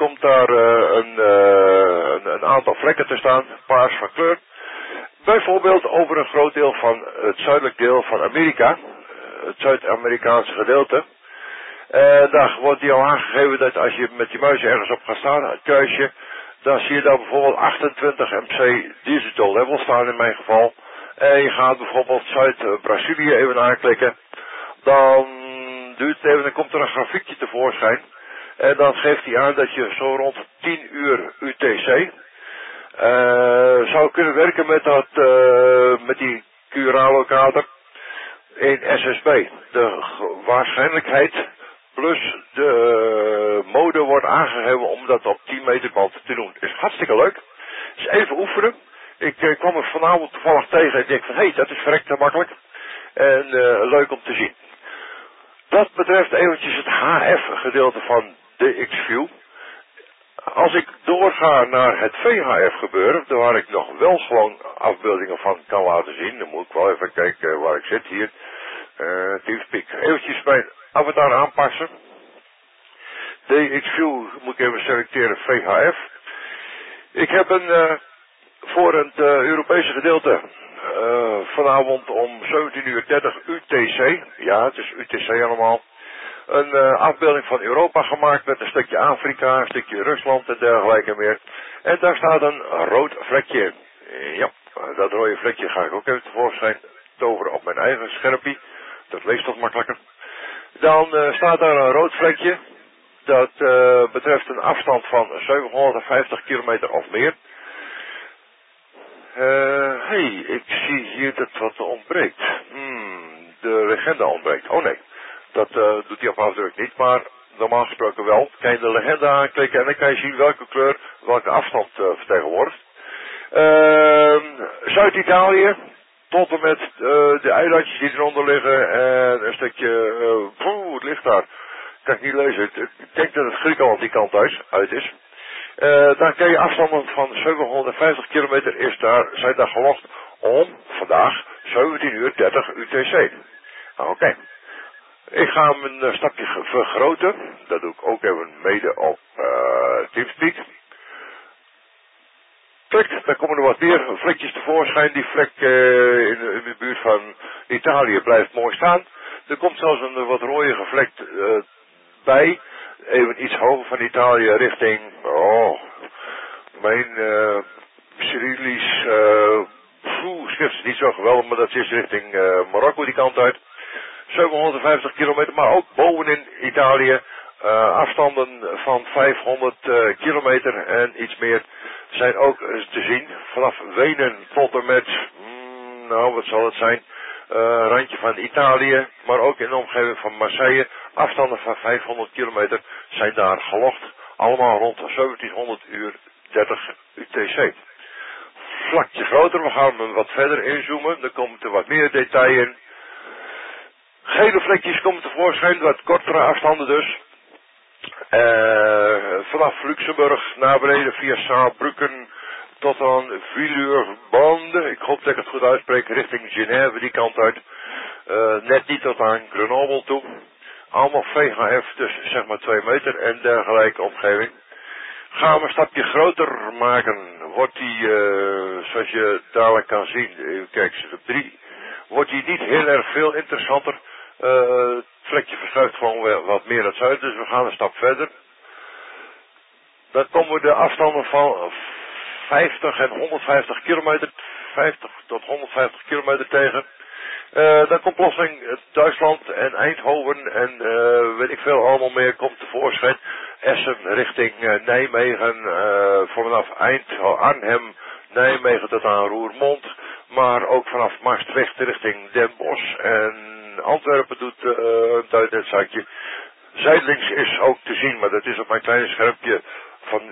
een aantal vlekken te staan, paars van kleur. Bijvoorbeeld over een groot deel van het zuidelijk deel van Amerika, het Zuid-Amerikaanse gedeelte. Daar wordt die al aangegeven dat als je met je muis ergens op gaat staan, het kruisje, dan zie je daar bijvoorbeeld 28 MC digital level staan in mijn geval. En je gaat bijvoorbeeld Zuid-Brazilië even aanklikken. Dan duurt het even, dan komt er een grafiekje tevoorschijn. En dan geeft hij aan dat je zo rond 10 uur UTC zou kunnen werken met die QRA-locator in SSB. De waarschijnlijkheid plus de mode wordt aangegeven om dat op 10 meter band te doen. Is hartstikke leuk. Dus even oefenen. Ik kwam er vanavond toevallig tegen en ik denk van hé, dat is verrekte makkelijk. En leuk om te zien. Dat betreft eventjes het HF-gedeelte van DXView. Als ik doorga naar het VHF gebeuren, waar ik nog wel gewoon afbeeldingen van kan laten zien, dan moet ik wel even kijken waar ik zit hier. TeamSpeak. Eventjes mijn avatar aanpassen. DXView moet ik even selecteren VHF. Ik heb voor het Europese gedeelte vanavond om 17:30 UTC, ja het is UTC allemaal, een afbeelding van Europa gemaakt met een stukje Afrika, een stukje Rusland en dergelijke meer. En daar staat een rood vlekje in. Ja, dat rode vlekje ga ik ook even tevoorschijn toveren op mijn eigen schermpje. Dat leest toch makkelijker. Dan staat daar een rood vlekje. Dat betreft een afstand van 750 kilometer of meer. Ik zie hier dat wat ontbreekt. De legenda ontbreekt. Oh nee, dat doet hij op afdruk niet, maar normaal gesproken wel. Kan je de legenda aanklikken en dan kan je zien welke kleur, welke afstand vertegenwoordigt. Zuid-Italië, tot en met de eilandjes die eronder liggen en een stukje, het ligt daar. Kan ik niet lezen. Ik denk dat het Griekenland die kant uit is. Dan kan je afstanden van 750 kilometer zijn daar gelogd om vandaag 17:30 UTC. Oké. Ik ga hem een stapje vergroten. Dat doe ik ook even mede op TeamSpeak. Klik, dan komen er wat meer vlekjes tevoorschijn. Die vlek in de buurt van Italië blijft mooi staan. Er komt zelfs een wat rooiige vlek bij. Even iets hoger van Italië richting, mijn Cyrillisch schrift is niet zo geweldig, maar dat is richting Marokko die kant uit. 750 kilometer, maar ook bovenin Italië afstanden van 500 kilometer en iets meer zijn ook te zien. Vanaf Wenen tot en met, wat zal het zijn, randje van Italië, maar ook in de omgeving van Marseille. Afstanden van 500 kilometer zijn daar gelogd. Allemaal rond 17:30 UTC. Vlakje groter, we gaan hem wat verder inzoomen. Dan komt er wat meer detail in. Gele vlekjes komen tevoorschijn, wat kortere afstanden dus. Vanaf Luxemburg naar beneden via Saarbrücken tot aan Villeurbanne. Ik hoop dat ik het goed uitspreek, richting Genève die kant uit. Net niet tot aan Grenoble toe. Allemaal VHF, dus zeg maar 2 meter en dergelijke omgeving. gaan we een stapje groter maken. Wordt die, zoals je dadelijk kan zien, kijk, zit op 3, wordt die niet heel erg veel interessanter. Het vlekje verschuift gewoon weer wat meer naar het zuiden, dus we gaan een stap verder. Dan komen we de afstanden van 50 en 150 kilometer, 50 tot 150 kilometer tegen. Dan komt plotseling Duitsland en Eindhoven en weet ik veel allemaal meer komt tevoorschijn. Essen richting Nijmegen, vanaf Arnhem, Nijmegen tot aan Roermond. Maar ook vanaf Maastricht richting Den Bosch en Antwerpen doet een duidnetzakje. Zijdelings is ook te zien, maar dat is op mijn kleine schermpje van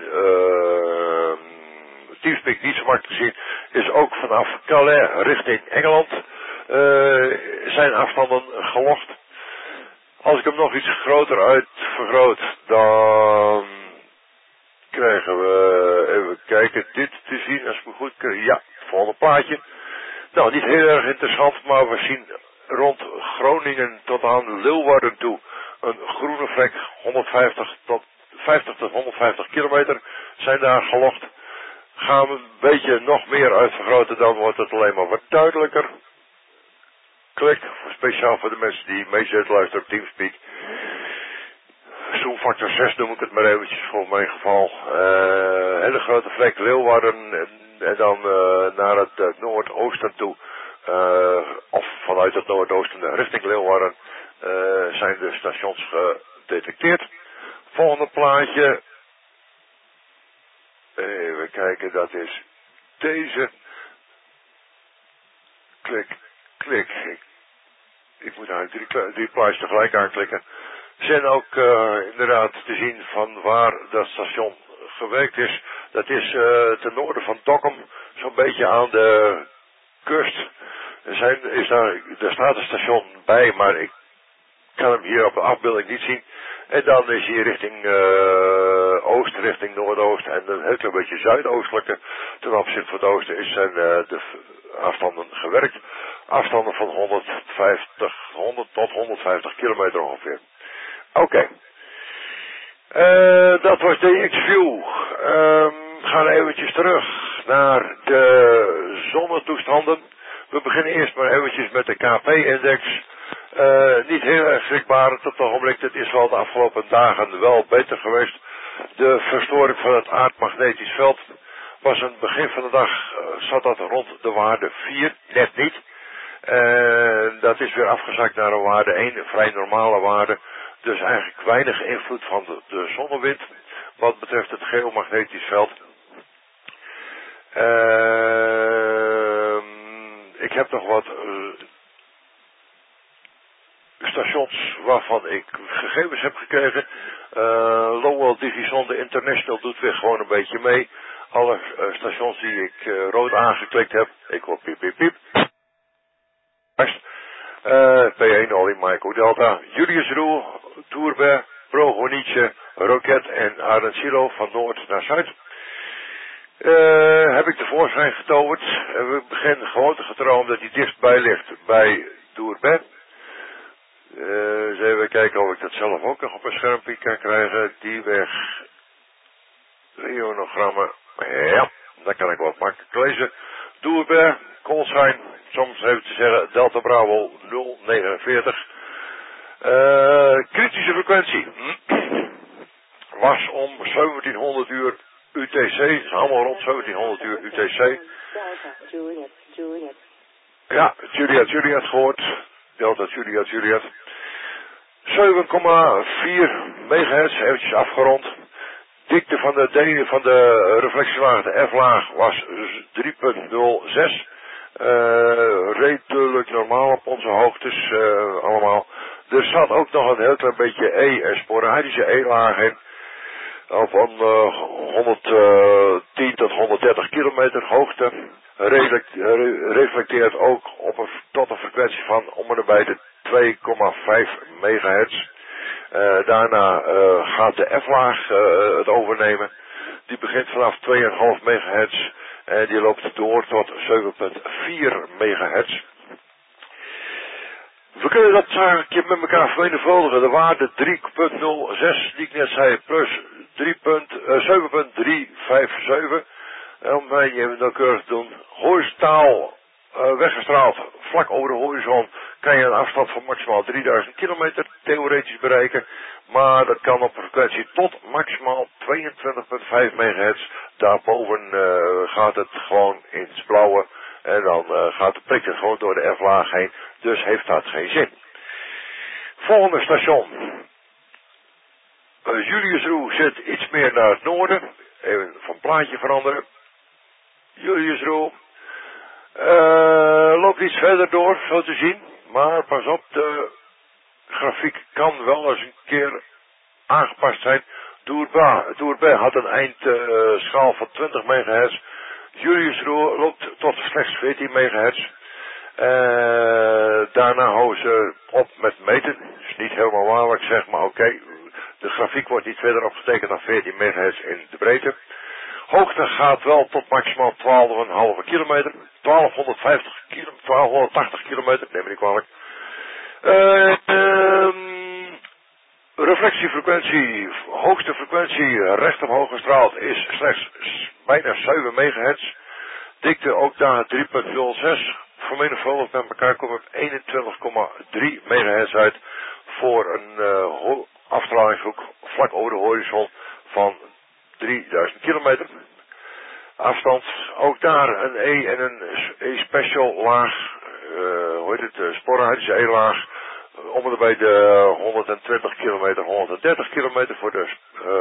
Teamspeak niet zo makkelijk te zien. Is ook vanaf Calais richting Engeland zijn afstanden gelogd. Als ik hem nog iets groter uitvergroot, dan krijgen we, even kijken, dit te zien als we goed kunnen. Ja, volgende plaatje. Nou, niet heel erg interessant, maar we zien rond Groningen tot aan Leeuwarden toe een groene vlek, 50 tot 150 kilometer zijn daar gelogd. Gaan we een beetje nog meer uitvergroten, dan wordt het alleen maar wat duidelijker. Klik, speciaal voor de mensen die mee zitten luisteren op Teamspeak. Zoomfactor 6 noem ik het maar eventjes voor mijn geval. Hele grote vlek Leeuwarden en dan naar het noordoosten toe. Of vanuit het noordoosten richting Leeuwarden zijn de stations gedetecteerd. Volgende plaatje. Even kijken, dat is deze. Klik. Ik moet eigenlijk drie plaatjes tegelijk aanklikken. Zijn ook inderdaad te zien van waar dat station gewerkt is. Dat is ten noorden van Dokkum, zo'n beetje aan de kust. Er staat een station bij, maar ik kan hem hier op de afbeelding niet zien. En dan is hier richting oost, richting noordoost en een heel klein beetje zuidoostelijke. Ten opzichte van het oosten zijn de afstanden gewerkt. Afstanden van 100 tot 150 kilometer ongeveer. Oké. Dat was de X-View. We gaan eventjes terug naar de zonnetoestanden. We beginnen eerst maar eventjes met de KP-index. Niet heel erg schrikbarend op het ogenblik. Het is wel de afgelopen dagen wel beter geweest. De verstoring van het aardmagnetisch veld was aan het begin van de dag zat dat rond de waarde 4, net niet. Dat is weer afgezakt naar een waarde 1, een vrij normale waarde. Dus eigenlijk weinig invloed van de zonnewind wat betreft het geomagnetisch veld. Ik heb nog wat stations waarvan ik gegevens heb gekregen. Lowell Digisonde International doet weer gewoon een beetje mee. Alle stations die ik rood aangeklikt heb. Ik hoor piep piep piep. P1 Olly Michael Delta. Julius Roel, Tourbe, Progonice, Roket en Arencilo van noord naar zuid. Heb ik tevoorschijn getoverd. We beginnen gewoon te getrouwen omdat hij dichtbij ligt bij Tourbe. Dus even kijken of ik dat zelf ook nog op een schermpje kan krijgen. Die weg. Rionogrammen. Ja, dat kan ik wat makkelijk lezen. Tourbe, Kolsheim. Soms even te zeggen Delta Bravo 049. Kritische frequentie. Was om 1700 uur UTC. Allemaal rond 1700 uur UTC. Ja, Juliet gehoord. Delta Juliet. 7,4 megahertz, eventjes afgerond. Dikte van de reflectielaag, de F-laag, was 3,06. Redelijk normaal op onze hoogtes allemaal. Er zat ook nog een heel klein beetje sporadische E-laag in. Op een 110 tot 130 kilometer hoogte. Reflecteert ook tot een frequentie van om en bij de 2,5 megahertz. Daarna gaat de F-laag het overnemen. Die begint vanaf 2,5 megahertz. En die loopt door tot 7,4 megahertz. We kunnen dat zaakje met elkaar vermenigvuldigen. De waarde 3.06 die ik net zei, plus 7.357. En om mij even nauwkeurig te doen. Horizontaal weggestraald, vlak over de horizon, kan je een afstand van maximaal 3000 kilometer theoretisch bereiken. Maar dat kan op een frequentie tot maximaal 22.5 megahertz. Daarboven gaat het gewoon in het blauwe. En dan prikt het gewoon door de F-laag heen. Dus heeft dat geen zin. Volgende station. Juliusroe zit iets meer naar het noorden. Even van plaatje veranderen. Juliusroe. Loopt iets verder door, zo te zien. Maar pas op, de grafiek kan wel eens een keer aangepast zijn. Doerbe had een eindschaal van 20 megahertz. Juliusroe loopt tot slechts 14 megahertz. Daarna houden ze op met meten. Is niet helemaal waar wat ik zeg, maar oké. De grafiek wordt niet verder opgetekend dan 14 megahertz in de breedte. Hoogte gaat wel tot maximaal 12,5 kilometer. 1280 kilometer, neem me niet kwalijk. Reflectiefrequentie, hoogste frequentie recht omhoog gestraald is slechts bijna 7 megahertz. Dikte ook daar 3.06. Vermenigvuldigd met elkaar komt het 21,3 megahertz uit voor een afstralingshoek vlak over de horizon van 3000 kilometer. Afstand, ook daar een E en een E-special laag, sporadische E-laag, om en bij de 120 kilometer, 130 kilometer voor de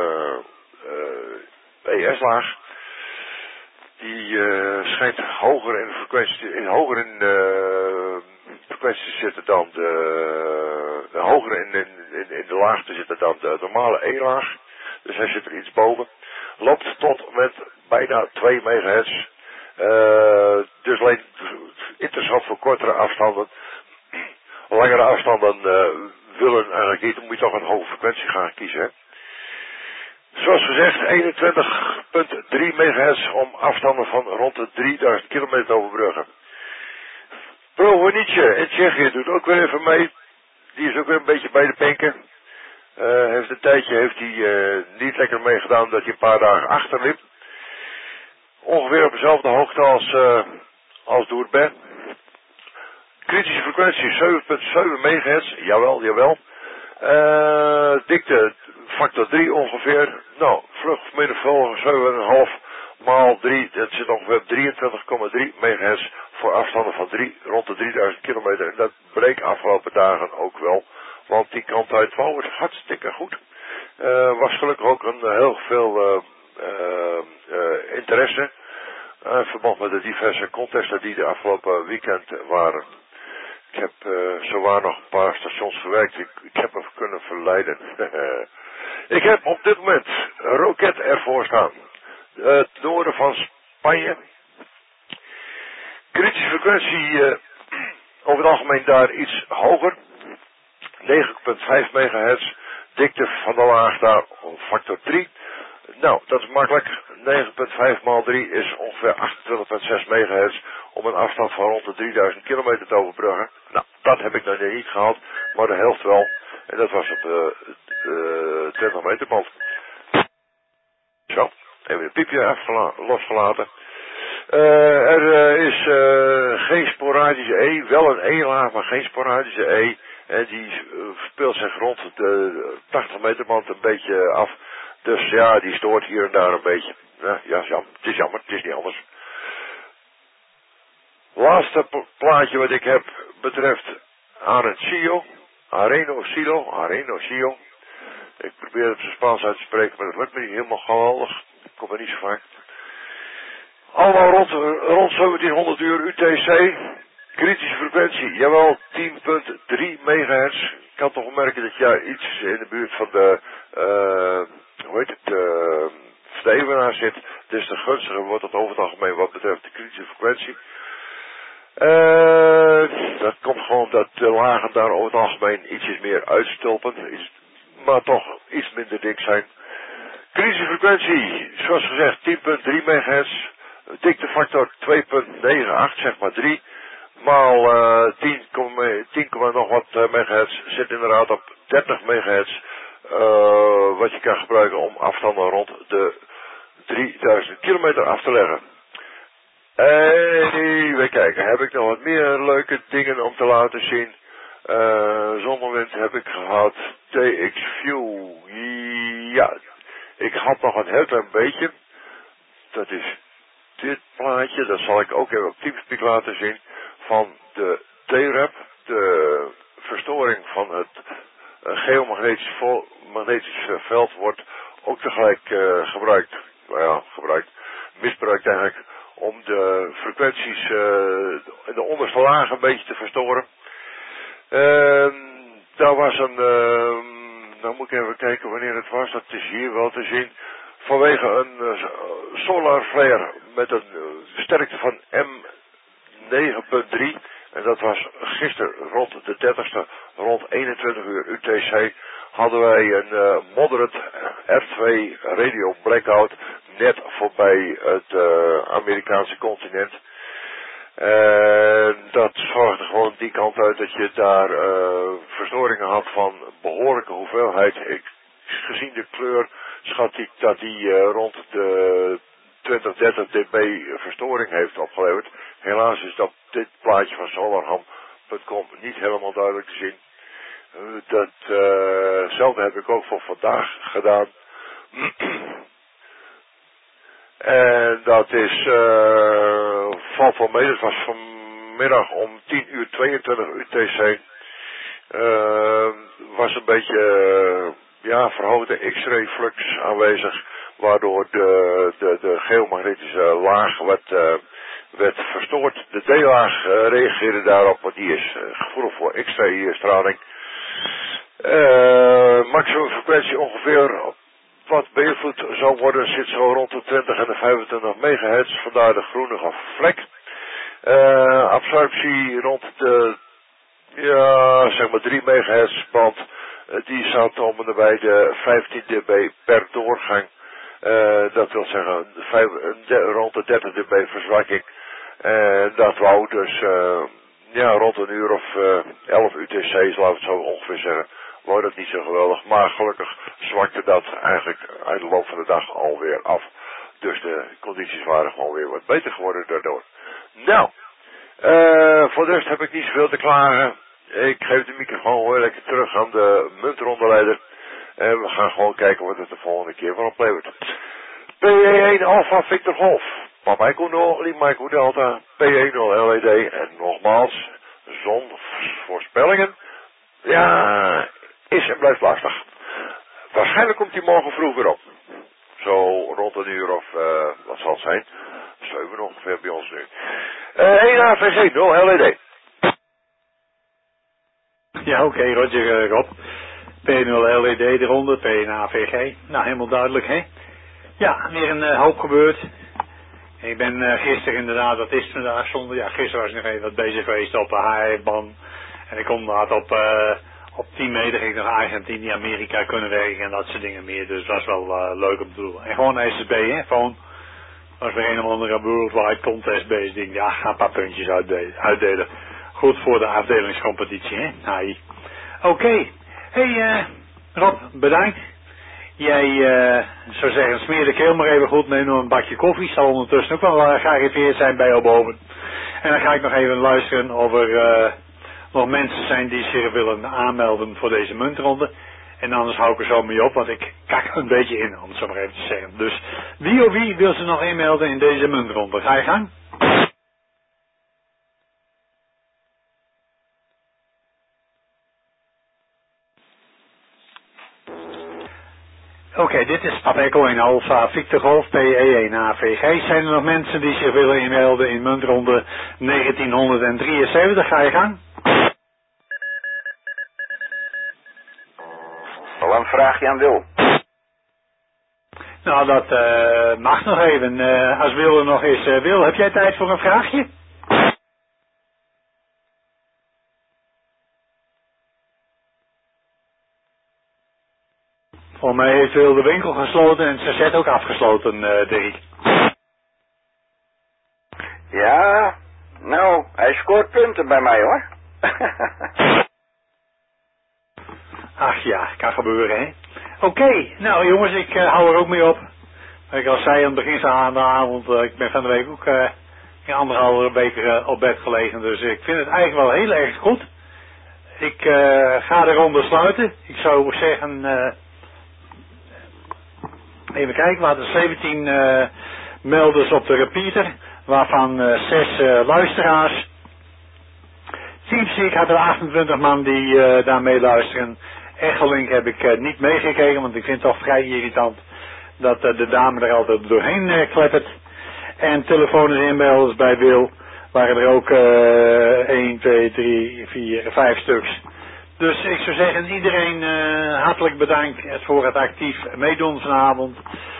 ES-laag. Die schijnt hoger in frequentie, frequentie te zitten dan hoger in de laag te zitten dan de normale E-laag. Dus hij zit er iets boven. Loopt tot met bijna 2 megahertz. Dus alleen interessant voor kortere afstanden. Langere afstanden willen eigenlijk niet. Dan moet je toch een hoge frequentie gaan kiezen. Hè? Zoals gezegd 21,3 megahertz om afstanden van rond de 3000 kilometer te overbruggen. Provonice in Tsjechië doet ook weer even mee. Die is ook weer een beetje bij de pinken. Heeft een tijdje hij niet lekker meegedaan dat hij een paar dagen achterliep. Ongeveer op dezelfde hoogte als Doerbe. Kritische frequentie 7.7 megahertz. Jawel. Dikte factor 3 ongeveer. Nou, vlug vermenigvuldigen 7,5 maal 3. Dat zit ongeveer 23,3 megahertz voor afstanden van rond de 3000 kilometer. En dat bleek afgelopen dagen ook wel. Want die kant uit was hartstikke goed. Was gelukkig ook heel veel interesse. In verband met de diverse contesten die de afgelopen weekend waren. Ik heb zowaar nog een paar stations gewerkt. Ik heb hem kunnen verleiden. Ik heb op dit moment Roquette ervoor staan. Het noorden van Spanje. Kritische frequentie over het algemeen daar iets hoger. 9,5 megahertz. Dikte van de laag daar factor 3. Nou, dat is makkelijk. 9,5 maal 3 is ongeveer 28,6 megahertz om een afstand van rond de 3000 kilometer te overbruggen. Nou, dat heb ik nog niet gehad, maar de helft wel. En dat was op de 20 meter band. Zo, even een piepje losgelaten. Er is geen sporadische E, wel een E-laag, maar geen sporadische E. En die speelt zich rond de 80 meter band een beetje af. Dus ja, die stoort hier en daar een beetje. Ja, het is jammer, het is niet anders. Laatste plaatje wat ik heb betreft Areno Silo. Ik probeer het Spaans uit te spreken, maar dat lukt me niet helemaal geweldig. Ik kom er niet zo vaak. Allemaal rond 1700 uur UTC. Kritische frequentie, jawel, 10,3 megahertz. Ik kan toch merken dat jij iets in de buurt van de, Stevenaar zit. Dus de gunstiger wordt het over het algemeen wat betreft de kritische frequentie. Dat komt gewoon dat de lagen daar over het algemeen ietsjes meer uitstulpen. Maar toch iets minder dik zijn. Kritische frequentie, zoals gezegd, 10,3 megahertz. Diktefactor 2,98, zeg maar 3. maal 10, nog wat megahertz zit inderdaad op 30 megahertz. Wat je kan gebruiken om afstanden rond de 3000 kilometer af te leggen. Even kijken, heb ik nog wat meer leuke dingen om te laten zien? Zonnewind heb ik gehad, TXView, ja, ik had nog een heel klein beetje. Dat is dit plaatje, dat zal ik ook even op Teamspeak laten zien, van de T-Rap, de verstoring van het geomagnetisch veld wordt ook tegelijk misbruikt eigenlijk, om de frequenties in de onderste laag een beetje te verstoren. Daar was nou moet ik even kijken wanneer het was, dat is hier wel te zien. Vanwege een solar flare met een sterkte van M9.3. En dat was gisteren rond de 30ste, rond 21 uur UTC, hadden wij een moderate R2 radio blackout net voorbij het Amerikaanse continent. En dat zorgde gewoon die kant uit dat je daar verstoringen had van behoorlijke hoeveelheid. Gezien de kleur schat ik dat die rond de 20-30 dB verstoring heeft opgeleverd. Helaas is dat dit plaatje van solarham.com niet helemaal duidelijk te zien. Datzelfde heb ik ook voor vandaag gedaan. En dat is valt wel mee. Dat was vanmiddag om 10:22 UTC. Was een beetje verhoogde X-ray flux aanwezig, waardoor de geomagnetische laag werd verstoord. De D-laag reageerde daarop, want die is gevoelig voor X-ray straling. Maximum frequentie ongeveer wat beïnvloed zou worden zit zo rond de 20 en de 25 megahertz, vandaar de groenige vlek. Absorptie rond de 3 megahertz band, die zat om en bij de 15 dB per doorgang. Dat wil zeggen rond de 30 dB verzwakking. En dat wou dus rond een uur of 11 UTC's, laten we het zo ongeveer zeggen. Wou dat niet zo geweldig, maar gelukkig zwakte dat eigenlijk uit de loop van de dag alweer af. Dus de condities waren gewoon weer wat beter geworden daardoor. Nou, voor de rest heb ik niet zoveel te klagen. Ik geef de microfoon weer lekker terug aan de muntronderleider. En we gaan gewoon kijken wat het de volgende keer van oplevert. PE1 Alpha Victor Golf. Papa Echo 0, Lima Echo Delta, PE0 LED. En nogmaals, zonvoorspellingen. Ja, is en blijft lastig. Waarschijnlijk komt hij morgen vroeg weer op. Zo rond een uur of, wat zal het zijn? 7 ongeveer bij ons nu. 1 AVC 0 LED. Ja, oké, Roger, Rob. P0 LED eronder, P1 AVG. Nou, helemaal duidelijk, hè? Ja, weer een hoop gebeurd. Ik ben gisteren inderdaad, dat is vandaag zondag. Ja, gisteren was ik nog even wat bezig geweest op de HF-ban. En ik kon inderdaad op 10 meter ging ik nog Argentinië, Amerika kunnen werken en dat soort dingen meer. Dus dat was wel leuk om te doen. En gewoon SSB, hè? Gewoon, was weer een of andere worldwide contest bezig. Ding. Ja, ga een paar puntjes uitdelen. Goed voor de afdelingscompetitie, hè? Hai. Oké. Hey, Rob, bedankt. Jij zou zeggen, smeer de keel maar even goed, neem nog een bakje koffie. Zal ondertussen ook wel gearriveerd zijn bij jou boven. En dan ga ik nog even luisteren of er nog mensen zijn die zich willen aanmelden voor deze muntronde. En anders hou ik er zo mee op, want ik kak een beetje in, om het zo maar even te zeggen. Dus wie of wie wil ze nog inmelden in deze muntronde? Ga je gang? Oké, dit is Papa Echo in Alpha Victor Golf PE1 AVG. Zijn er nog mensen die zich willen inmelden in muntronde 1973? Ga je gang? Wel een vraagje aan Wil. Nou, dat mag nog even. Als Wil er nog is. Wil, heb jij tijd voor een vraagje? Voor mij heeft Wil de winkel gesloten en zijn set ook afgesloten, Dirk. Ja, nou, hij hij scoort punten bij mij hoor. Ach ja, kan gebeuren hè. Oké, nou jongens, ik hou er ook mee op. Wat ik al zei aan het begin van de avond, ik ben van de week ook in 1,5 week op bed gelegen. Dus ik vind het eigenlijk wel heel erg goed. Ik ga de ronde sluiten. Ik zou zeggen, even kijken, we hadden 17 melders op de repeater, waarvan 6 luisteraars. Teamspeak had er 28 man die daarmee luisteren. Echolink heb ik niet meegekeken, want ik vind het toch vrij irritant dat de dame er altijd doorheen kleppert. En telefonisch inbeelders bij Wil waren er ook 1, 2, 3, 4, 5 stuks. Dus ik zou zeggen, iedereen hartelijk bedankt voor het actief meedoen vanavond.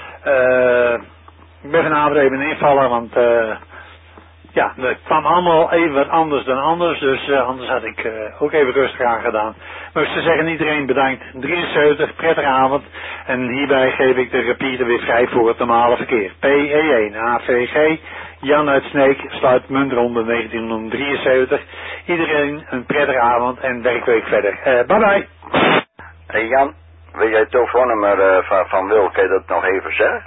Ik ben vanavond even een invaller, want ja, het kwam allemaal even wat anders dan anders. Dus anders had ik ook even rustig aan gedaan. Maar ik zou zeggen, iedereen bedankt. 73, prettige avond. En hierbij geef ik de repeater weer vrij voor het normale verkeer. PE1, AVG, Jan uit Sneek, sluit muntronde 1973. Iedereen een prettige avond en werkweek verder. Bye bye. Hey Jan, wil jij het telefoonnummer van Wil, kan je dat nog even zeggen?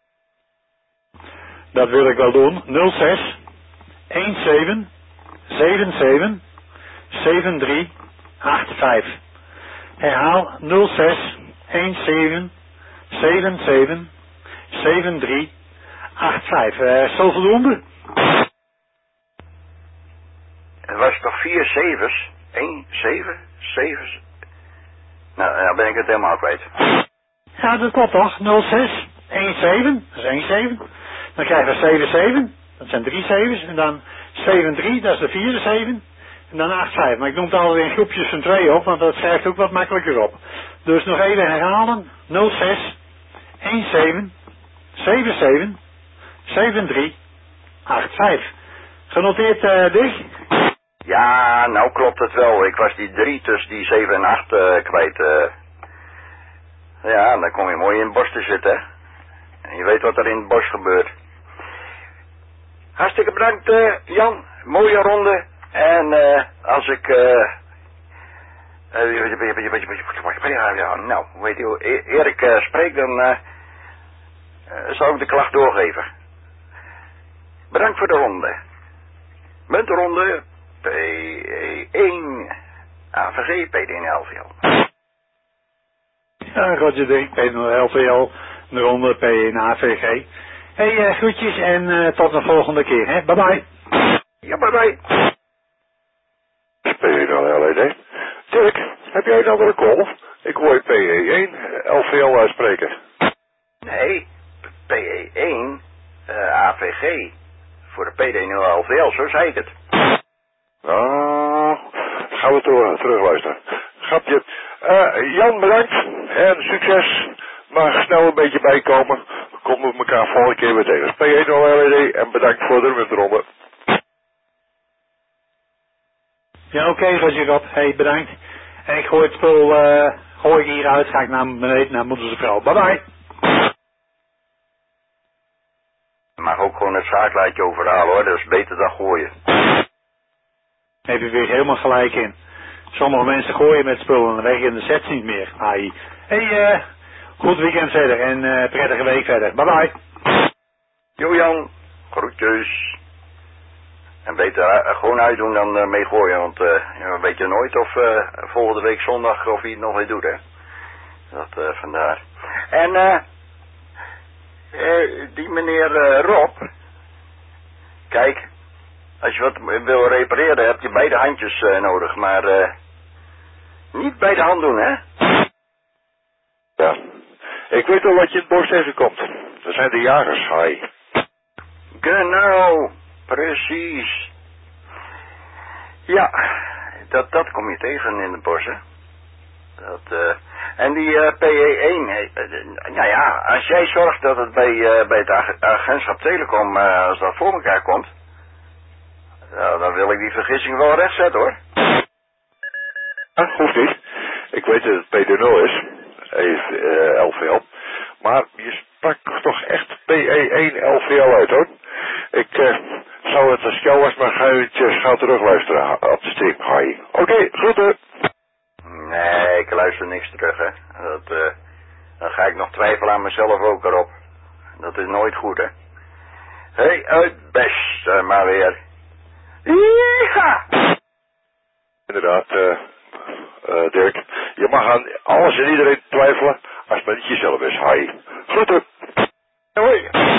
Dat wil ik wel doen. 06 17 77 73 85. Herhaal 06 17 77 73 85. Zo voldoende? Het was toch 4 zevens? 1, 7, 7. Nou, dan ben ik het helemaal kwijt. Ja, dat klopt toch? 06 17, dat is 17. Dan krijgen we 77, dat zijn 3 zevens. En dan 73, dat is de 4e 7. En dan 85. Maar ik noem het altijd in groepjes van 2 op, want dat schrijft ook wat makkelijker op. Dus nog even herhalen. 06 17 77 73 85. Genoteerd, Dick? Ja, nou klopt het wel. Ik was die 3 tussen die 7 en 8 kwijt. Ja, dan kom je mooi in het bos te zitten, hè. En je weet wat er in het bos gebeurt. Hartstikke bedankt, Jan. Mooie ronde. En als ik... nou, weet je, Erik spreekt, dan zal ik de klacht doorgeven. Bedankt voor de ronde. Muntronde P1 AVG PD LVL. Ja, Roger Dink, PD LVL, de ronde P1 AVG. Hey, groetjes en tot de volgende keer, hè. Bye bye. Ja, bye bye. P1 LED. Dirk, heb jij een andere call? Ik hoor je PE1 LVL uitspreken. Nee, PE1 AVG voor de PD0 LVL, zo zei ik het. Ah, gaan we terug luisteren. Grapje. Jan, bedankt en succes. Maar snel een beetje bijkomen. Komen we elkaar volgende keer weer tegen. P1 LED en bedankt voor de muntronde. Ja, oké, Roger Rob. Hey, bedankt. En ik gooi het spul, gooi ik hieruit, ga ik naar beneden naar moeders vrouw. Bye bye. Je mag ook gewoon het zaaklijntje overhalen hoor, dat is beter dan gooien. Heb je weer helemaal gelijk in. Sommige mensen gooien met spullen en dan weg je in de sets niet meer. Ai. Hey, goed weekend verder en prettige week verder. Bye bye. Jo Jan, groetjes. En beter gewoon uitdoen dan meegooien, want ja, weet je nooit of volgende week zondag of hij het nog weer doet, hè. Dat vandaar. En die meneer Rob, kijk, als je wat wil repareren heb je beide handjes nodig, maar niet bij de hand doen, hè. Ja, ik weet al wat je in het bos tegenkomt. Dat zijn de jagers, hi. Genau, precies. Ja, dat kom je tegen in de bossen. En die PE1, nou ja, als jij zorgt dat het bij het agentschap Telecom, als dat voor elkaar komt, dan wil ik die vergissing wel rechtzetten hoor. Hoeft niet. Ik weet dat het PD0 is, LVL, maar je sprak toch echt PE1 LVL uit hoor. Zou het een spel was, maar ga je gauw terugluisteren op de stream. Hoi. Oké, groeten. Nee, ik luister niks terug, hè. Dan ga ik nog twijfelen aan mezelf ook erop. Dat is nooit goed, hè. Hé, het beste maar weer. Ja! Inderdaad, Dirk. Je mag aan alles en iedereen twijfelen als het maar niet jezelf is. Hoi. Groeten. Hoi.